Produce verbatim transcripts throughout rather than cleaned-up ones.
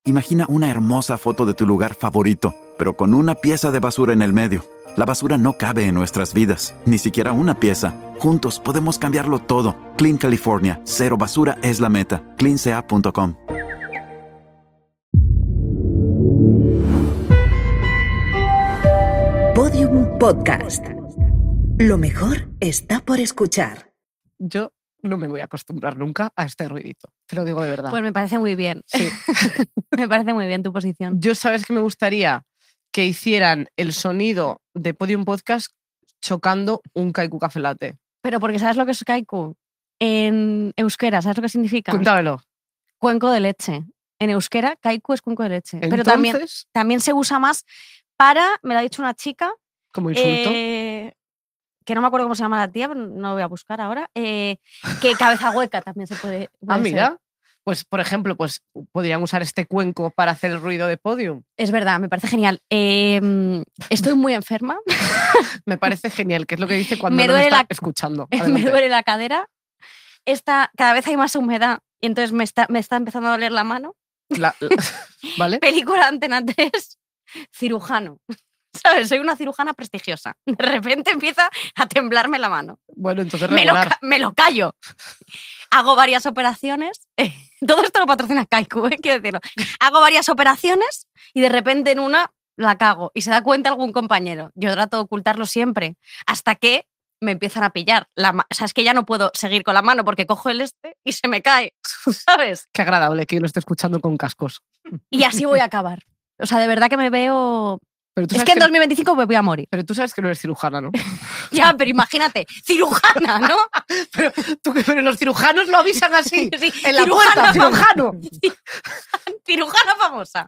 Imagina una hermosa foto de tu lugar favorito, pero con una pieza de basura en el medio. La basura no cabe en nuestras vidas, ni siquiera una pieza. Juntos podemos cambiarlo todo. Clean California, cero basura es la meta. clean c a punto com. Podium Podcast. Lo mejor está por escuchar. Yo no me voy a acostumbrar nunca a este ruidito, te lo digo de verdad. Pues me parece muy bien. Sí. Me parece muy bien tu posición. Yo sabes que me gustaría que hicieran el sonido de Podium Podcast chocando un Kaiku Café Latte. Pero porque ¿sabes lo que es kaiku? En euskera, ¿sabes lo que significa? Cuéntamelo. Cuenco de leche. En euskera, kaiku es cuenco de leche. Entonces, Pero también, también se usa más para, me lo ha dicho una chica, como insulto. eh, que no me acuerdo cómo se llama la tía, pero no lo voy a buscar ahora, eh, que cabeza hueca también se puede, puede ah, mira. ser. Pues, por ejemplo, pues podrían usar este cuenco para hacer el ruido de Podium. Es verdad, me parece genial. Eh, estoy muy enferma. Me parece genial, que es lo que dice cuando me no duele me está la, escuchando. Me Adelante. duele la cadera. Esta, cada vez hay más humedad y entonces me está, me está empezando a doler la mano. La, la, ¿Vale? Película Antena tres, cirujano. ¿Sabes? Soy una cirujana prestigiosa. De repente empieza a temblarme la mano. Bueno, entonces me lo, regular. me lo callo. Hago varias operaciones. Eh, todo esto lo patrocina Kaiku, ¿eh? Quiero decirlo. Hago varias operaciones y de repente en una la cago y se da cuenta algún compañero. Yo trato de ocultarlo siempre hasta que me empiezan a pillar. La o sea, es que ya no puedo seguir con la mano porque cojo el este y se me cae, ¿sabes? Qué agradable que yo lo esté escuchando con cascos. Y así voy a acabar. O sea, de verdad que me veo... Pero tú es sabes que en que... dos mil veinticinco me voy a morir. Pero tú sabes que no eres cirujana, ¿no? Ya, pero imagínate, cirujana, ¿no? pero, tú, pero los cirujanos lo avisan así. Sí, en la cirujana puerta, cirujano. Cirujana famosa.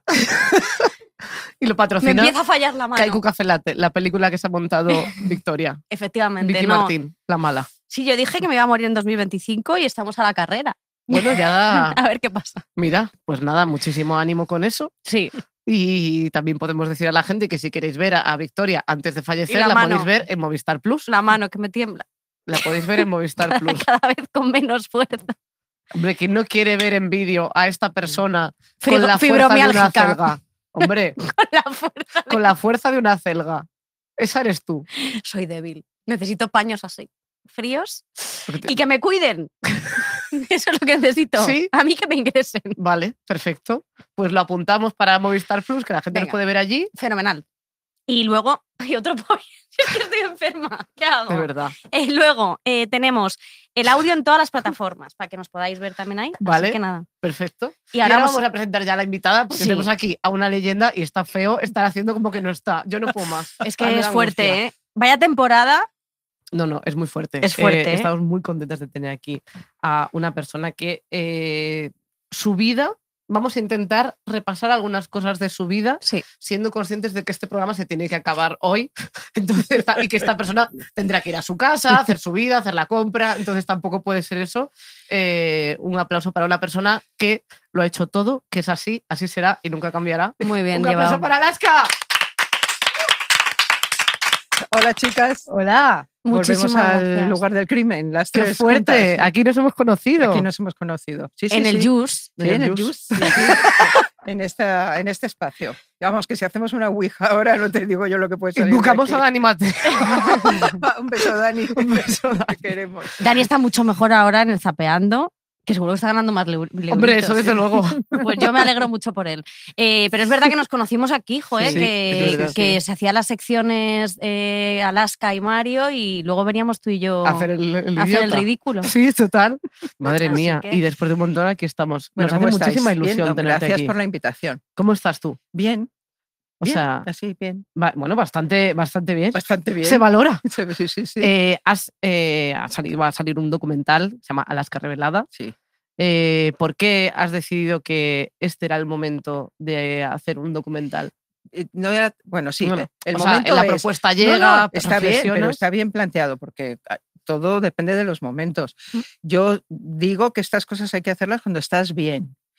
Y lo patrocina. Me empieza a fallar la mano. Kaiku Café Latte, la película que se ha montado Victoria. Efectivamente. Vicky no. Martín, la mala. Sí, yo dije que me iba a morir en dos mil veinticinco y estamos a la carrera. Bueno, ya. A ver qué pasa. Mira, pues nada, muchísimo ánimo con eso. Sí. Y también podemos decir a la gente que si queréis ver a, a Victoria antes de fallecer, la la mano. podéis ver en Movistar Plus. La mano que me tiembla. La podéis ver en Movistar Plus. Cada vez con menos fuerza. Hombre, ¿quién no quiere ver en vídeo a esta persona Frigo, con la fuerza de una fibromialgica. celga? Hombre, Con la fuerza. De... con la fuerza de una celga. Esa eres tú. Soy débil. Necesito paños así, fríos Te... y que me cuiden. Eso es lo que necesito. ¿Sí? A mí que me ingresen. Vale, perfecto. Pues lo apuntamos para Movistar Plus, que la gente Venga. nos puede ver allí. Fenomenal. Y luego hay otro pollo. Es que estoy enferma. ¿Qué hago? De verdad. Eh, luego eh, tenemos el audio en todas las plataformas para que nos podáis ver también ahí. Vale. Así que nada. Perfecto. Y Y ahora ahora vamos- vamos a presentar ya a la invitada, porque Sí. tenemos aquí a una leyenda y está feo estar haciendo como que no está. Yo no puedo más. Es A mí que me es da fuerte, angustia. ¿eh? Vaya temporada. No, no, es muy fuerte. Es fuerte, ¿eh? Estamos muy contentas de tener aquí a una persona que eh, su vida, vamos a intentar repasar algunas cosas de su vida, Sí. siendo conscientes de que este programa se tiene que acabar hoy. Entonces, y que esta persona tendrá que ir a su casa, hacer su vida, hacer la compra. Entonces tampoco puede ser eso. Eh, un aplauso para una persona que lo ha hecho todo, que es así, así será y nunca cambiará. Muy bien Un aplauso llevado. para Alaska. Hola, chicas. Hola. Volvemos Muchísimas al gracias. lugar del crimen. Las Qué tres fuerte. juntas. Aquí nos hemos conocido. Aquí nos hemos conocido. Sí, sí, En el sí. Juice. Sí, en el Juice. Y aquí, en, esta, en este espacio. Vamos, que si hacemos una ouija ahora no te digo yo lo que puede salir. de Buscamos a aquí. Dani Mate. Un beso, Dani. Un beso, Dani. Te queremos. Dani está mucho mejor ahora en el zapeando, que seguro que está ganando más leu- leuritos. Hombre, eso desde luego. Pues yo me alegro mucho por él. Eh, pero es verdad que nos conocimos aquí, joder, Sí, que, es verdad, que sí. se hacían las secciones eh, Alaska y Mario y luego veníamos tú y yo Hacer el, el a hacer el idiota. ridículo. Sí, total. Madre Así mía. que- Y después de un montón aquí estamos. Bueno, Nos hace ¿cómo estáis? muchísima Bien, ilusión no, tenerte gracias aquí. por la invitación. ¿Cómo estás tú? Bien. O bien, sea, así, bien. va- bueno, bastante, bastante bien. Bastante bien. Se valora. Sí, sí, sí. Sí. Eh, has, eh, ha salido, va a salir un documental, se llama Alaska Revelada. Sí. Eh, ¿Por qué has decidido que este era el momento de hacer un documental? Eh, No era, bueno, sí. Bueno, el o sea, momento la es- propuesta No, llega, no, está bien, pero reflexionas. está bien planteado porque ah, todo depende de los momentos. Yo digo que estas cosas hay que hacerlas cuando estás bien.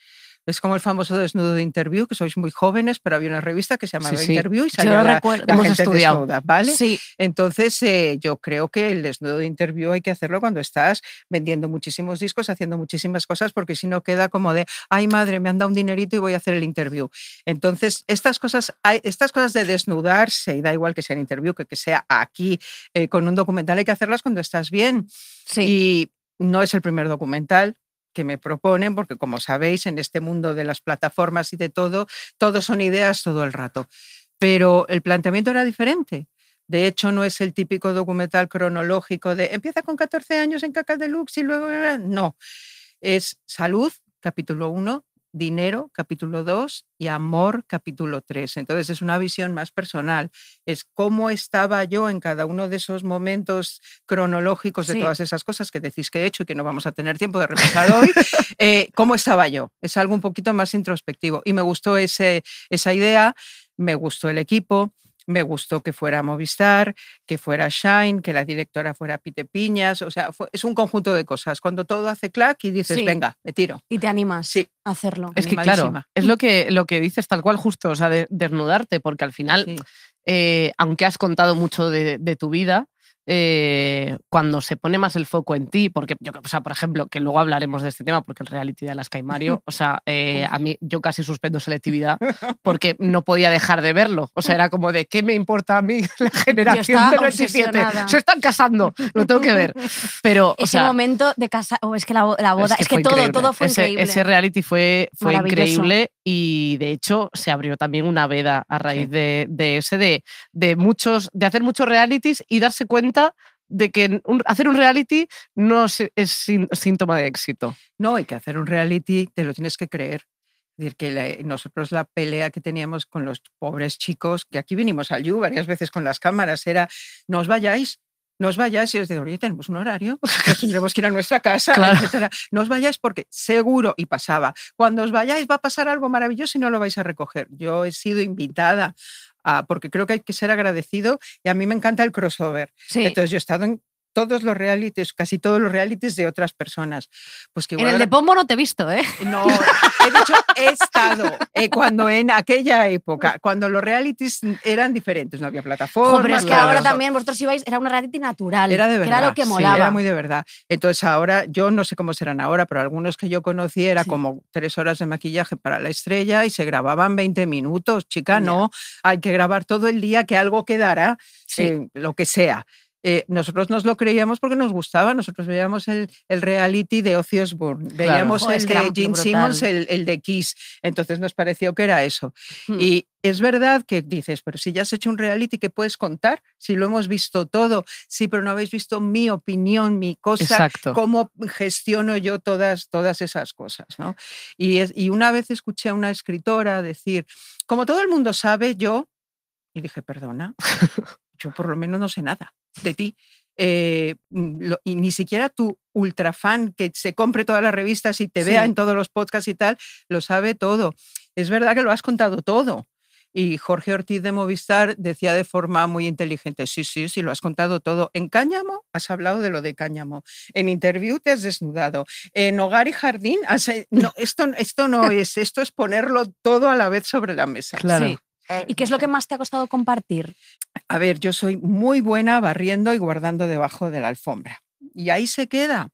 Es como el famoso desnudo de Interview, que sois muy jóvenes, pero había una revista que se llamaba Sí, sí. Interview y Yo salía lo la, recuerdo. la Hemos gente estudiado. desnuda, ¿vale? Sí, Entonces, eh, yo creo que el desnudo de Interview hay que hacerlo cuando estás vendiendo muchísimos discos, haciendo muchísimas cosas, porque si no queda como de, ay madre, me han dado un dinerito y voy a hacer el interview. Entonces, estas cosas, hay, estas cosas de desnudarse, y da igual que sea en Interview, que, que sea aquí, eh, con un documental, hay que hacerlas cuando estás bien. sí. Y no es el primer documental que me proponen, porque como sabéis, en este mundo de las plataformas y de todo, todo son ideas todo el rato. Pero el planteamiento era diferente. De hecho, no es el típico documental cronológico de empieza con catorce años en Caca Deluxe y luego... No, es salud, capítulo uno, dinero, capítulo dos y amor, capítulo tres. Entonces es una visión más personal. Es cómo estaba yo en cada uno de esos momentos cronológicos de Sí. todas esas cosas que decís que he hecho y que no vamos a tener tiempo de repasar hoy. eh, ¿Cómo estaba yo? Es algo un poquito más introspectivo. Y me gustó ese, esa idea, me gustó el equipo. Me gustó que fuera Movistar, que fuera Shine, que la directora fuera Pite Piñas. O sea, fue, es un conjunto de cosas. Cuando todo hace clac y dices, Sí. venga, me tiro. Y te animas Sí. a hacerlo. Es que claro, Animadísima. es lo que, lo que dices tal cual justo, o sea, de, desnudarte, porque al final, Sí. eh, aunque has contado mucho de, de tu vida, eh, cuando se pone más el foco en ti, porque yo, o sea, por ejemplo, que luego hablaremos de este tema, porque el reality de Alaska y Mario, o sea, eh, a mí yo casi suspendo selectividad porque no podía dejar de verlo. O sea, era como de, ¿qué me importa a mí la generación estaba del veintisiete? obsesionada. Se están casando, lo tengo que ver. Pero, o Ese sea, momento de casa, oh, es que la, bo- la boda, es que, fue todo, increíble. todo fue ese, increíble. Ese reality fue, fue Maravilloso. increíble y de hecho se abrió también una veda a raíz Sí. de, de ese, de, de, muchos, de hacer muchos realities y darse cuenta de que un, hacer un reality no es, es sin- síntoma de éxito. No, hay que hacer un reality, te lo tienes que creer. Es decir, que la- nosotros la pelea que teníamos con los pobres chicos, que aquí vinimos al You varias veces con las cámaras, era, no os vayáis, no os vayáis. Y os digo, oye, tenemos un horario, pues tendremos que ir a nuestra casa, Claro. etcétera. No os vayáis porque seguro, y pasaba, cuando os vayáis va a pasar algo maravilloso y no lo vais a recoger. Yo he sido invitada a, porque creo que hay que ser agradecido y a mí me encanta el crossover. Sí. Entonces yo he estado en todos los realities, casi todos los realities de otras personas. Pues que En igual el de Pombo no te he visto, ¿eh? no, he dicho he estado eh, cuando en aquella época, cuando los realities eran diferentes, no había plataformas. Jo, pero es que claro, ahora eso. también vosotros ibais, era una reality natural. Era de que verdad. Era lo que sí, molaba. era muy de verdad. Entonces ahora, yo no sé cómo serán ahora, pero algunos que yo conocí era Sí. como tres horas de maquillaje para la estrella y se grababan veinte minutos. Chica, Ya. no, hay que grabar todo el día, que algo quedará, Sí. eh, lo que sea. Eh, nosotros nos lo creíamos porque nos gustaba. Nosotros veíamos el, el reality de Ozzy Osbourne, veíamos Jo, es el que era de un tío Gene Simmons, brutal. el, el de Kiss. Entonces nos pareció que era eso. Hmm. Y es verdad que dices, pero si ya has hecho un reality, ¿qué puedes contar? Si lo hemos visto todo. Sí, pero no habéis visto mi opinión, mi cosa, Exacto. cómo gestiono yo todas, todas esas cosas, ¿no? Y, es, y una vez escuché a una escritora decir, como todo el mundo sabe, yo, y dije, perdona, yo por lo menos no sé nada de ti. Eh, lo, y ni siquiera tu ultra fan que se compre todas las revistas y te Sí. vea en todos los podcasts y tal, lo sabe todo. Es verdad que lo has contado todo. Y Jorge Ortiz de Movistar decía de forma muy inteligente, sí, sí, sí, lo has contado todo. En Cáñamo has hablado de lo de Cáñamo. En Interview te has desnudado. En Hogar y Jardín, has, no, esto, esto no es, esto es ponerlo todo a la vez sobre la mesa. Claro. Sí. ¿Y qué es lo que más te ha costado compartir? A ver, yo soy muy buena barriendo y guardando debajo de la alfombra. Y ahí se queda.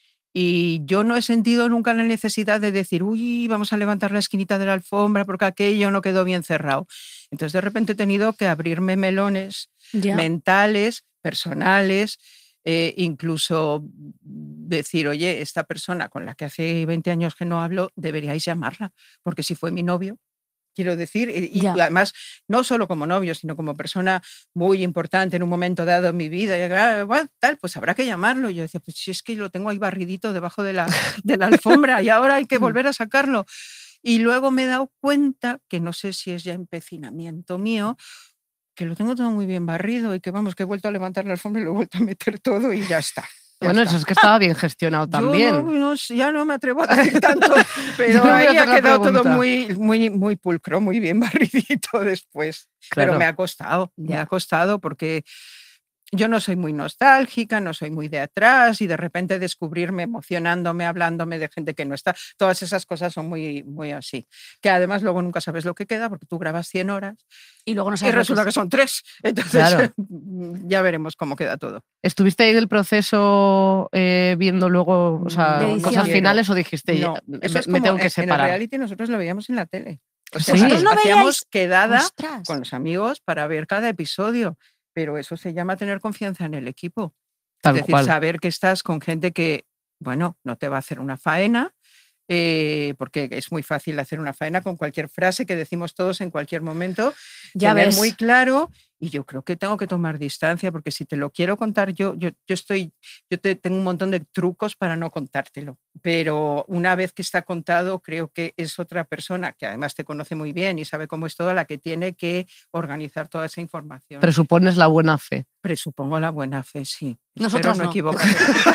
Y yo no he sentido nunca la necesidad de decir, uy, vamos a levantar la esquinita de la alfombra porque aquello no quedó bien cerrado. Entonces, de repente he tenido que abrirme melones Ya. mentales, personales, eh, incluso decir, oye, esta persona con la que hace veinte años que no hablo, deberíais llamarla, porque si fue mi novio, quiero decir, y, y Ya. además no solo como novio, sino como persona muy importante en un momento dado en mi vida, y, ah, bueno, tal, pues habrá que llamarlo. Y yo decía, pues si es que lo tengo ahí barridito debajo de la, de la alfombra y ahora hay que volver a sacarlo. Y luego me he dado cuenta, que no sé si es ya empecinamiento mío, que lo tengo todo muy bien barrido y que vamos, que he vuelto a levantar la alfombra y lo he vuelto a meter todo y ya está. Ya Bueno, está. eso es que estaba bien gestionado Yo también. no, no, ya no me atrevo a decir tanto, pero Yo voy a ahí hacer ha la quedado todo pregunta. muy, muy, muy pulcro, muy bien barridito después. Claro. Pero me ha costado, me Ya. ha costado porque yo no soy muy nostálgica, no soy muy de atrás y de repente descubrirme emocionándome, hablándome de gente que no está. Todas esas cosas son muy, muy así. Que además luego nunca sabes lo que queda porque tú grabas cien horas Y luego no y sabes lo resulta que que son tres. Entonces Claro. ya veremos cómo queda todo. ¿Estuviste ahí en el proceso eh, viendo luego o sea, No, no cosas quiero. finales o dijiste, No, me, eso es me como tengo que en- En el separar? reality nosotros lo veíamos en la tele. O ¿Sí? sea, ¿Vosotros no hacíamos veíais? quedada Ostras. con los amigos para ver cada episodio, pero eso se llama tener confianza en el equipo. Tal es decir, cual. saber que estás con gente que, bueno, no te va a hacer una faena, eh, porque es muy fácil hacer una faena con cualquier frase que decimos todos en cualquier momento, Ya tener ves. muy claro. Y yo creo que tengo que tomar distancia, porque si te lo quiero contar, yo, yo, yo estoy, yo te, tengo un montón de trucos para no contártelo. Pero una vez que está contado, creo que es otra persona que además te conoce muy bien y sabe cómo es todo, la que tiene que organizar toda esa información. Presupones la buena fe. Presupongo la buena fe, sí. Nosotros Espero no no. equivocarme.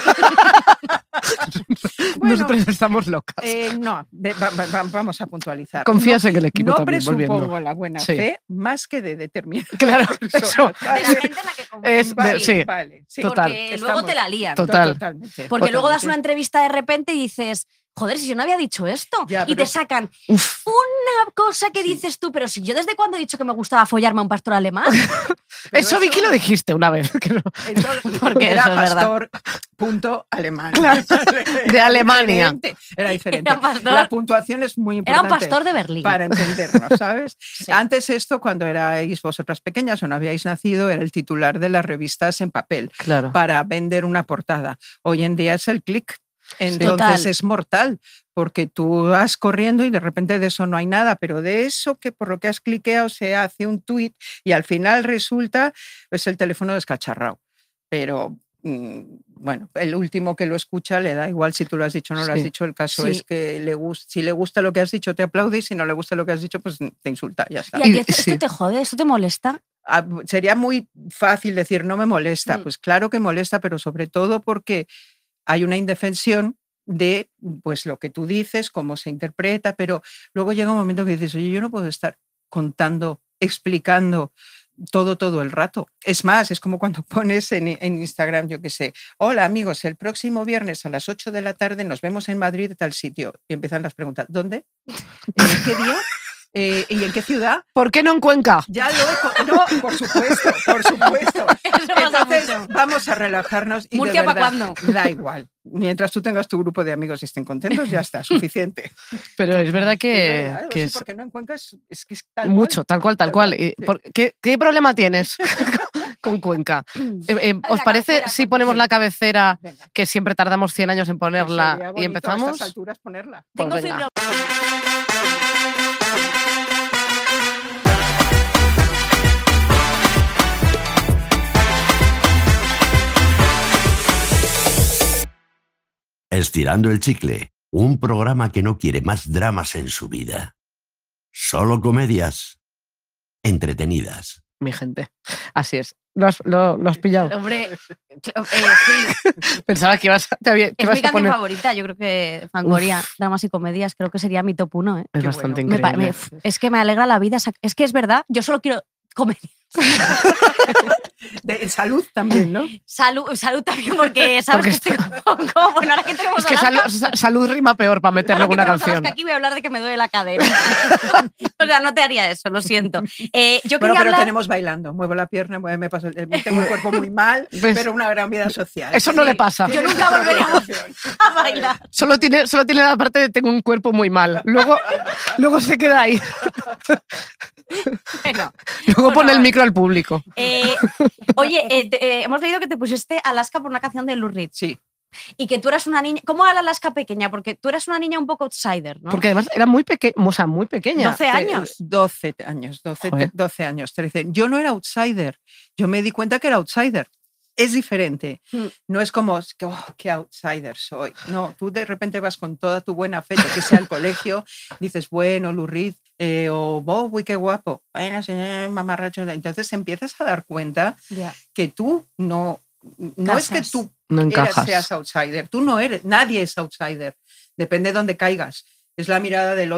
Nosotros estamos locas. Eh, no, de- va- va- va- vamos a puntualizar. Confías no, en el equipo no también, presupongo volviendo. la buena Sí. fe más que de determinadas Claro, personas, eso. De la ¿vale? gente en la que confías. Es de- Vale, sí. vale, sí. Total. Porque Estamos- luego te la lían. Total. Totalmente. Porque luego das una totalmente. entrevista de repente y dices, joder, si yo no había dicho esto. Ya, y pero- te sacan Uf, una cosa que Sí. dices tú, pero si yo desde cuándo he dicho que me gustaba follarme a un pastor alemán. Pero eso Vicky lo dijiste una vez. que no- Entonces, Porque era eso es verdad. pastor punto alemán. Claro, de Era Alemania. diferente, Era diferente. Era pastor- La puntuación es muy Era un importante. pastor de Berlín. Para entendernos, ¿sabes? Sí. Antes esto, cuando erais vosotras pequeñas o no habíais nacido, era el titular de las revistas en papel Claro. para vender una portada. Hoy en día es el clic. Entonces Total. es mortal, porque tú vas corriendo y de repente de eso no hay nada, pero de eso que por lo que has cliqueado se hace un tuit y al final resulta es el teléfono descacharrado. Pero mm, bueno, el último que lo escucha le da igual si tú lo has dicho o no lo has Sí. dicho. El caso Sí. es que le gus- si le gusta lo que has dicho te aplaude y si no le gusta lo que has dicho pues te insulta, ya está. Y a ti Y- esto, sí. esto te jode, esto te molesta. Ah, sería muy fácil decir no me molesta, Mm. pues claro que molesta, pero sobre todo porque hay una indefensión de pues lo que tú dices, cómo se interpreta, pero luego llega un momento que dices, oye, yo no puedo estar contando, explicando todo, todo el rato. Es más, es como cuando pones en, en Instagram, yo qué sé, hola amigos, el próximo viernes a las ocho de la tarde nos vemos en Madrid, tal sitio. Y empiezan las preguntas, ¿dónde? ¿En qué día? Eh, ¿Y en qué ciudad? ¿Por qué no en Cuenca? Ya lo he... co- No, por supuesto, por supuesto. Eso pasa Entonces, mucho. vamos a relajarnos y ¿Murcia de pa' verdad, cuándo? da igual. Mientras tú tengas tu grupo de amigos y estén contentos, ya está, suficiente. Pero es verdad que, Claro, que sí, es porque no en Cuenca es, es que es tal mucho, tal cual, tal Tal cual. cual, Y sí. por- ¿Qué, qué problema tienes con Cuenca? Eh, eh, ¿Os La parece cabecera, si ponemos sí. la cabecera, cual. Venga, que siempre tardamos cien años en pues sería ponerla, y bonito a empezamos? estas alturas ponerla. Pues Tengo venga. fibra. Estirando el chicle, un programa que no quiere más dramas en su vida. Solo comedias entretenidas. Mi gente. Así es. ¿Lo has, lo- lo has pillado? Hombre, eh, sí, Pensaba que ibas, te había- que es ibas mi a canción poner... favorita. Yo creo que Fangoria, dramas y comedias, creo que sería mi top uno. ¿eh? Es Qué bastante bueno. Me pa- increíble. me- es que me alegra la vida. esa- Es que es verdad, yo solo quiero comer. De salud también, ¿no? Salud, salud también, porque sabes Porque que estoy como, como- bueno, ahora que tenemos Es que Alaska, salu- sa- salud rima peor para meterle ahora que alguna tenemos canción. Alaska aquí voy a hablar de que me duele la cadera. O sea, no te haría eso, lo siento. Eh, yo Bueno, quería pero hablar... tenemos bailando. Muevo la pierna, muevo- me paso, el- tengo el cuerpo muy mal, ¿Ves? pero una gran vida social. Eso no Sí. le pasa. Yo nunca volveré a- a bailar. Solo tiene, solo tiene la parte de tengo un cuerpo muy mal. Luego, luego se queda ahí. Bueno, Luego Bueno, pone el vale. micro al público. eh, oye, eh, te- eh, hemos leído que te pusiste Alaska por una canción de Lou Reed Sí, y que tú eras una niña... ¿Cómo era la Alaska pequeña? Porque tú eras una niña un poco outsider, ¿no? Porque además era muy pequeña, o sea, muy pequeña. doce años. doce años, doce, Joder. doce años, trece. Yo no era outsider. Yo me di cuenta que era outsider. Es diferente. Mm. No es como, oh, qué outsider soy. No, tú de repente vas con toda tu buena fe, que sea al colegio, dices, bueno, Lou Reed, eh, o Bowie, qué guapo. Bueno, señor mamarracho. Entonces empiezas a dar cuenta Ya. que tú no, no es que Casas. tú No eras- encajas. seas outsider. Tú no eres, nadie es outsider. Depende de dónde caigas. Es la mirada del otro.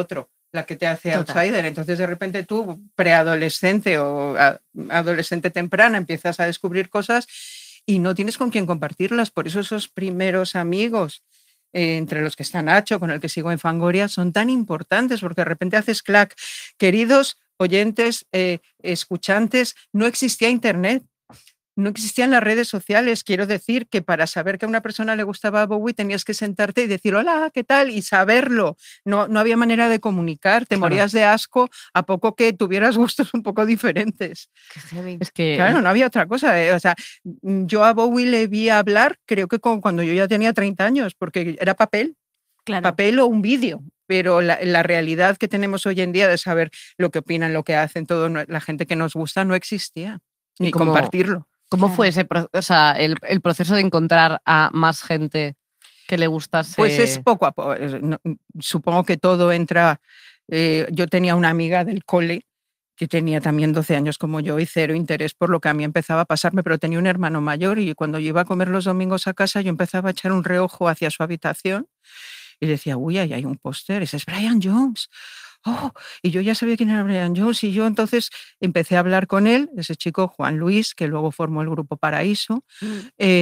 la que te hace Total. outsider. Entonces, de repente tú, preadolescente o a- adolescente temprana, empiezas a descubrir cosas y no tienes con quién compartirlas. Por eso esos primeros amigos, eh, entre los que está Nacho, con el que sigo en Fangoria, son tan importantes, porque de repente haces clac. Queridos oyentes, eh, escuchantes, no existía Internet. No existían las redes sociales. Quiero decir que para saber que a una persona le gustaba Bowie tenías que sentarte y decir hola, ¿qué tal? Y saberlo. No, no había manera de comunicar. Te Claro. morías de asco a poco que tuvieras gustos un poco diferentes. Qué heavy. Es que Claro, no había otra cosa. eh, O sea, mm, yo a Bowie le vi hablar, creo que con- cuando yo ya tenía treinta años, porque era papel, Claro. papel o un vídeo. Pero la, la realidad que tenemos hoy en día de saber lo que opinan, lo que hacen, todo no- la gente que nos gusta no existía. Y Ni como- compartirlo. ¿cómo Claro. fue ese pro- o sea, el, el proceso de encontrar a más gente que le gustase? Pues es poco a poco. eh, no, Supongo que todo entra. eh, yo tenía una amiga del cole que tenía también doce años como yo y cero interés por lo que a mí empezaba a pasarme, pero tenía un hermano mayor y cuando yo iba a comer los domingos a casa yo empezaba a echar un reojo hacia su habitación y decía, uy, ahí hay un póster, ese es Brian Jones. Oh, y yo ya sabía quién era Brian Jones y yo entonces empecé a hablar con él, ese chico Juan Luis, que luego formó el grupo Paraíso, Mm.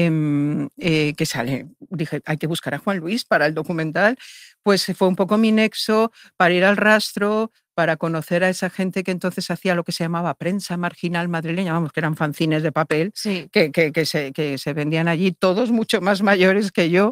em, eh, que sale, dije, hay que buscar a Juan Luis para el documental, pues fue un poco mi nexo para ir al rastro, para conocer a esa gente que entonces hacía lo que se llamaba prensa marginal madrileña, vamos, que eran fanzines de papel, Sí. que, que, que se, que se vendían allí, todos mucho más mayores que yo,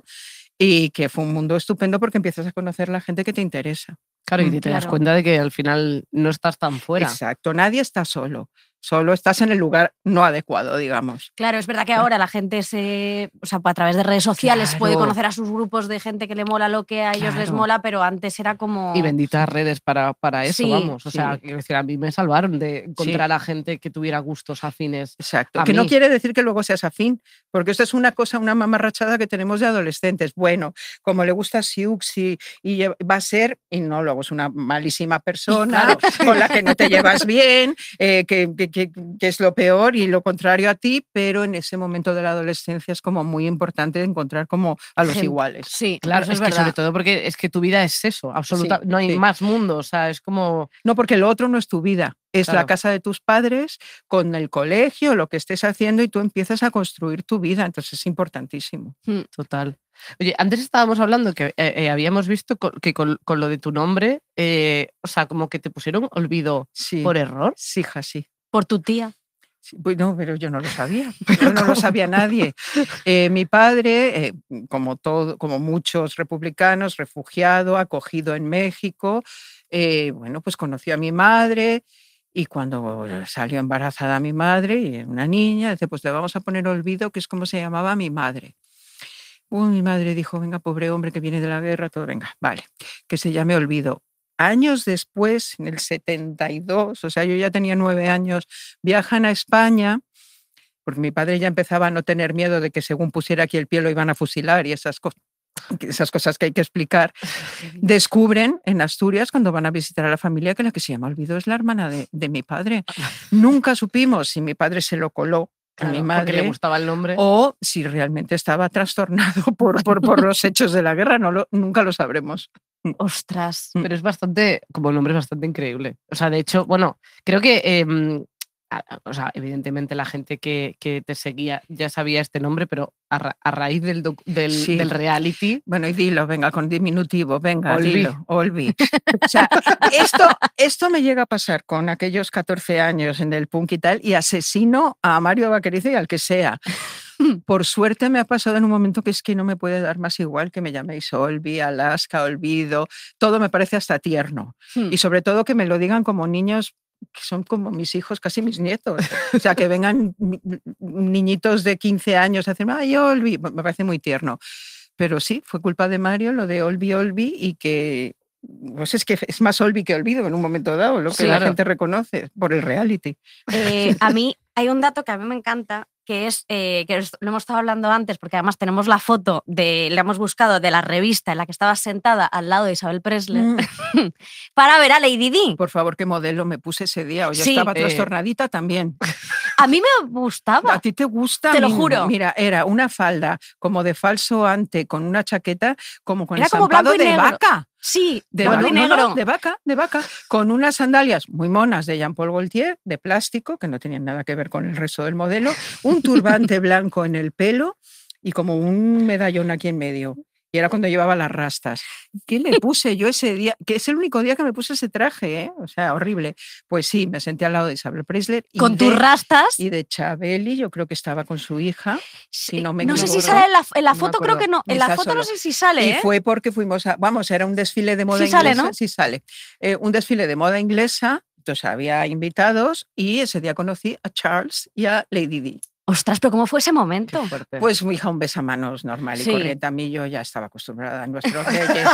y que fue un mundo estupendo porque empiezas a conocer la gente que te interesa. Claro, y Mm, te das claro. cuenta de que al final no estás tan fuera. Exacto, nadie está solo, solo estás en el lugar no adecuado, digamos. Claro, es verdad que ahora la gente se, o sea, a través de redes sociales puede Claro. conocer a sus grupos de gente que le mola lo que a ellos les Claro. mola, pero antes era como... Y benditas redes para, para eso, Sí, vamos. O sea, sí. quiero decir, a mí me salvaron de encontrar a gente que tuviera gustos afines. Exacto, A que no mí. quiere decir que luego seas afín, porque esto es una cosa, una mamarrachada que tenemos de adolescentes. Bueno, como le gusta Siux y, y lle- va a ser, y no, luego es una malísima persona con la que no te llevas bien, eh, que, que- que- que es lo peor y lo contrario a ti, pero en ese momento de la adolescencia es como muy importante encontrar como a los Gente. iguales. Sí, Claro, eso es, es, que verdad. sobre todo porque es que tu vida es eso, absoluta. Sí, no hay sí. más mundo, o sea, es como. No, porque lo otro no es tu vida, es Claro. la casa de tus padres, con el colegio, lo que estés haciendo y tú empiezas a construir tu vida, entonces es importantísimo. Total. Oye, antes estábamos hablando que eh, eh, habíamos visto co- que con, con lo de tu nombre, eh, o sea, como que te pusieron olvido Sí, por error. sí, hija, sí. Por tu tía. Sí, pues no, pero yo no lo sabía, yo no lo sabía nadie. Eh, mi padre, eh, como, todo, como muchos republicanos, refugiado, acogido en México, eh, bueno, pues conoció a mi madre y cuando salió embarazada mi madre, y una niña, dice, pues le vamos a poner Olvido, que es como se llamaba mi madre. Uy, mi madre dijo, venga, pobre hombre que viene de la guerra, todo, venga, vale, que se llame Olvido. Años después, en el setenta y dos, o sea, yo ya tenía nueve años, viajan a España, porque mi padre ya empezaba a no tener miedo de que según pusiera aquí el pie lo iban a fusilar y esas, co- esas cosas que hay que explicar. Descubren en Asturias, cuando van a visitar a la familia, que la que se llama Olvido es la hermana de, de mi padre. Nunca supimos si mi padre se lo coló a mi Claro, porque madre le gustaba el nombre. o si realmente estaba trastornado por, por, por los hechos de la guerra. No lo, nunca lo sabremos. Ostras. Pero es bastante, como el nombre es bastante increíble. O sea, de hecho, bueno, creo que, em, a- a- o sea, evidentemente la gente que, que te seguía ya sabía este nombre, pero a, ra- a raíz del, doc- del, Sí. del reality, Bueno, y dilo, venga, con diminutivo, venga, Olvi. dilo, Olvi. O sea, esto, esto me llega a pasar con aquellos catorce años en el punk y tal, y asesino a Mario Vaquerizo y al que sea. Por suerte me ha pasado en un momento que es que no me puede dar más igual que me llaméis Olvi, Alaska, Olvido, todo me parece hasta tierno. Hmm. Y sobre todo que me lo digan como niños que son como mis hijos, casi mis nietos. O sea, que vengan ni- niñitos de quince años a decirme, ay, Olvi, me parece muy tierno. Pero sí, fue culpa de Mario lo de Olvi, Olvi, y que pues es que es más Olvi que Olvido en un momento dado, lo que Sí, la claro. gente reconoce por el reality. Eh, a mí hay un dato que a mí me encanta, que es, eh, que lo hemos estado hablando antes, porque además tenemos la foto, de, la hemos buscado, de la revista en la que estabas sentada al lado de Isabel Presley, Mm. para ver a Lady Di. Por favor, qué modelo me puse ese día. O yo Sí, estaba eh. trastornadita también. A mí me gustaba. ¿A ti te gusta? Te A lo mí no. juro. Mira, era una falda como de falso ante con una chaqueta como con Era como estampado blanco y de negro. vaca. Sí, De, blanco vaca, y no, negro. no, de vaca, de vaca, con unas sandalias muy monas de Jean Paul Gaultier, de plástico, que no tenían nada que ver con el resto del modelo, un turbante blanco en el pelo y como un medallón aquí en medio. Y era cuando llevaba las rastas. ¿Qué me puse yo ese día? Que es el único día que me puse ese traje, ¿eh? O sea, horrible. Pues sí, me senté al lado de Isabel Preisler. Y Con de, tus rastas. Y de Chabeli, yo creo que estaba con su hija. Si no me no sé si equivoco. sale en la, en la No me foto, creo acuerdo. que no. En la Está foto no solo. sé si sale, Y ¿eh? fue porque fuimos a, vamos, era un desfile de moda Sí sale, inglesa. ¿no? Sí sale. Eh, un desfile de moda inglesa, entonces había invitados y ese día conocí a Charles y a Lady Di. Ostras, pero ¿cómo fue ese momento? Qué fuerte. Pues mi hija un besamanos normal Sí. y corriente. A mí yo ya estaba acostumbrada a nuestros reyes.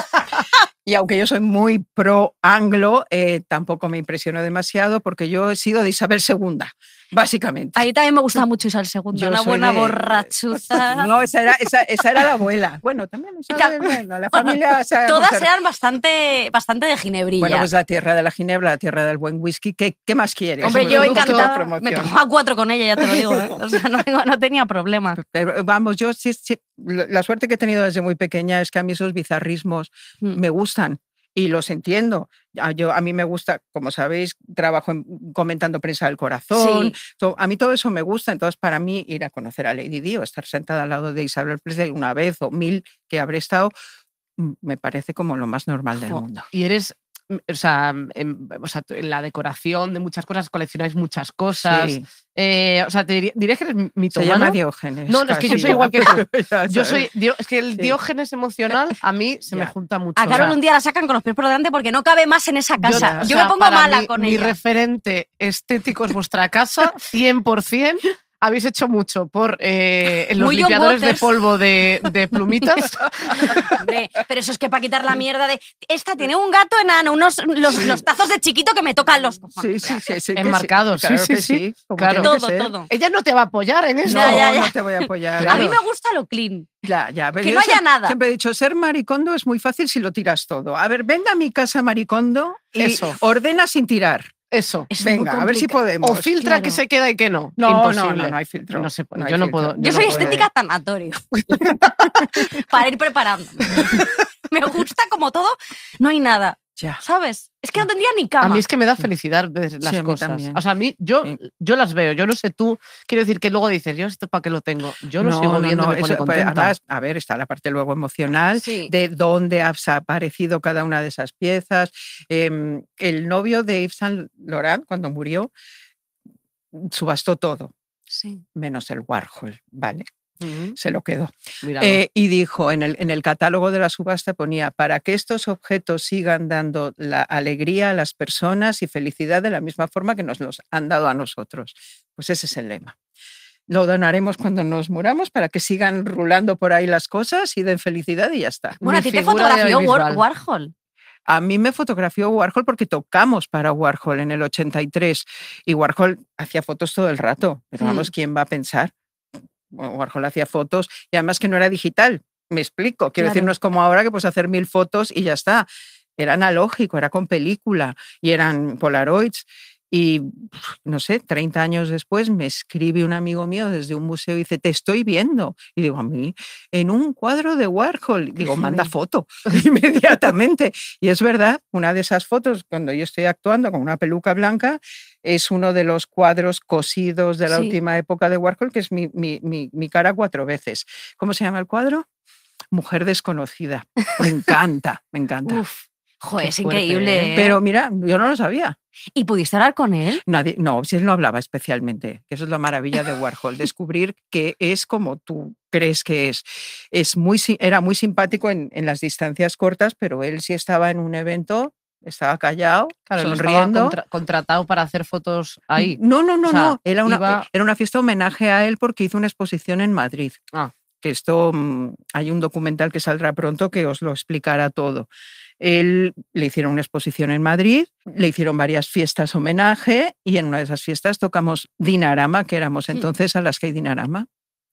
Y aunque yo soy muy pro anglo, eh, tampoco me impresionó demasiado porque yo he sido de Isabel segunda, básicamente. Ahí también me gusta mucho Isabel segunda, Yo una soy buena de- borrachuza. No, esa era, esa, esa era la abuela. Bueno, también Isabel, bueno, la familia... se ha Todas conservado. eran bastante, bastante de ginebrilla. Bueno, pues la tierra de la ginebra, la tierra del buen whisky. ¿Qué, qué más quieres? Hombre, Pues yo justo encantada. promoción. Me tomaba cuatro con ella, ya te lo digo. ¿eh? O sea, no, tengo- no tenía problema. Pero, vamos, yo sí, sí, la suerte que he tenido desde muy pequeña es que a mí esos bizarrismos Mm. me gustan y los entiendo. A, yo, a mí me gusta, como sabéis, trabajo en- comentando prensa del corazón. Sí. To- a mí todo eso me gusta. Entonces, para mí, ir a conocer a Lady Di o estar sentada al lado de Isabel Presley una vez o mil que habré estado, mm, me parece como lo más normal del Jo, mundo. Y eres, mm, o sea, en, o sea, tú- en la decoración de muchas cosas, coleccionáis muchas cosas. Sí, Eh, o sea, te diría, diría que eres se mitomano. llama Diógenes. No, no, es que yo casi soy ya, igual que tú. pero ya Yo sabes. soy, dio- es que el Sí. diógenes emocional a mí se me Ya. junta mucho. A o Carol sea, un día la sacan con los pies por delante porque no cabe más en esa yo- casa. o Yo, sea, me pongo para mala mí, con mi ella. referente estético es vuestra casa, cien por ciento. Habéis hecho mucho por eh, los Muy John limpiadores de Waters. polvo de, de plumitas. Hombre, pero eso es que para quitar la mierda de esta tiene un gato enano, unos los, los tazos de chiquito que me tocan los cojones. Sí, sí, sí, sí, que Enmarcados, sí, sí, claro sí, que sí. como Claro. tiene que Todo, ser. todo. Ella no te va a apoyar en eso. No, Ya, ya, ya. no te voy a apoyar. A mí claro. me gusta lo clean. Ya, ya. pero Que yo no haya siempre- nada. Siempre he dicho, ser maricondo es muy fácil si lo tiras todo. A ver, venga a mi casa maricondo y Eso. ordena sin tirar. Eso. Es muy Venga, a ver si complicado. podemos. O filtra claro. que se queda y que no. No, no, Imposible. no, no hay filtro. No se puede. No hay yo no filtro. puedo. Yo no soy puedo. estética tanatorio. Para ir preparando. Me gusta como todo, no hay nada. Ya. ¿Sabes? Es que no tendría ni A cama. mí es que me da felicidad ver las Sí, a mí cosas. también. O sea, a mí, yo, Sí. yo las veo. Yo no sé tú. Quiero decir que luego dices, yo esto para qué lo tengo. Yo lo No, sigo no, viendo. no, me pone eso, pues, contenta. además, a ver, está la parte luego emocional Sí. de dónde ha aparecido cada una de esas piezas. Em, el novio de Yves Saint Laurent, cuando murió, subastó todo, Sí. menos el Warhol, ¿vale? Ujú, Se lo quedó. míralo. Eh, y dijo, en el, en el catálogo de la subasta ponía, para que estos objetos sigan dando la alegría a las personas y felicidad de la misma forma que nos los han dado a nosotros. Pues ese es el lema. Lo donaremos cuando nos muramos para que sigan rulando por ahí las cosas y den felicidad y ya está. Bueno, a Mi ti te figura de fotografió War- audiovisual. Warhol. A mí me fotografió Warhol porque tocamos para Warhol en el ochenta y tres y Warhol hacía fotos todo el rato, pero vamos, Mm. ¿quién va a pensar? Bueno, Warhol hacía fotos y además que no era digital, me explico, quiero decir, Claro. no es como ahora que puedes hacer mil fotos y ya está, era analógico, era con película y eran Polaroids. Y no sé, treinta años después me escribe un amigo mío desde un museo y dice, te estoy viendo. Y digo, a mí, en un cuadro de Warhol. Y digo, manda heavy. foto inmediatamente. Y es verdad, una de esas fotos, cuando yo estoy actuando con una peluca blanca, es uno de los cuadros cosidos de la Sí. última época de Warhol, que es mi, mi, mi, mi cara cuatro veces. ¿Cómo se llama el cuadro? Mujer desconocida. Me encanta, me encanta. Uf, joder, Qué es fuerte, increíble. ¿eh? Pero mira, yo no lo sabía. ¿Y pudiste hablar con él? Nadie, no, si él no hablaba especialmente, que eso es la maravilla de Warhol, descubrir que es como tú crees que es. Es muy, si- era muy simpático en, en las distancias cortas, pero él sí estaba en un evento, estaba callado, Claro, él estaba sonriendo. contra- contratado para hacer fotos ahí. No, no, no, O sea, no. Era una, iba- era una fiesta homenaje a él porque hizo una exposición en Madrid. Ah. Que esto, mm, hay un documental que saldrá pronto que os lo explicará todo. Él le hicieron una exposición en Madrid, le hicieron varias fiestas homenaje y en una de esas fiestas tocamos Dinarama, que éramos Hmm. entonces a las que hay Dinarama.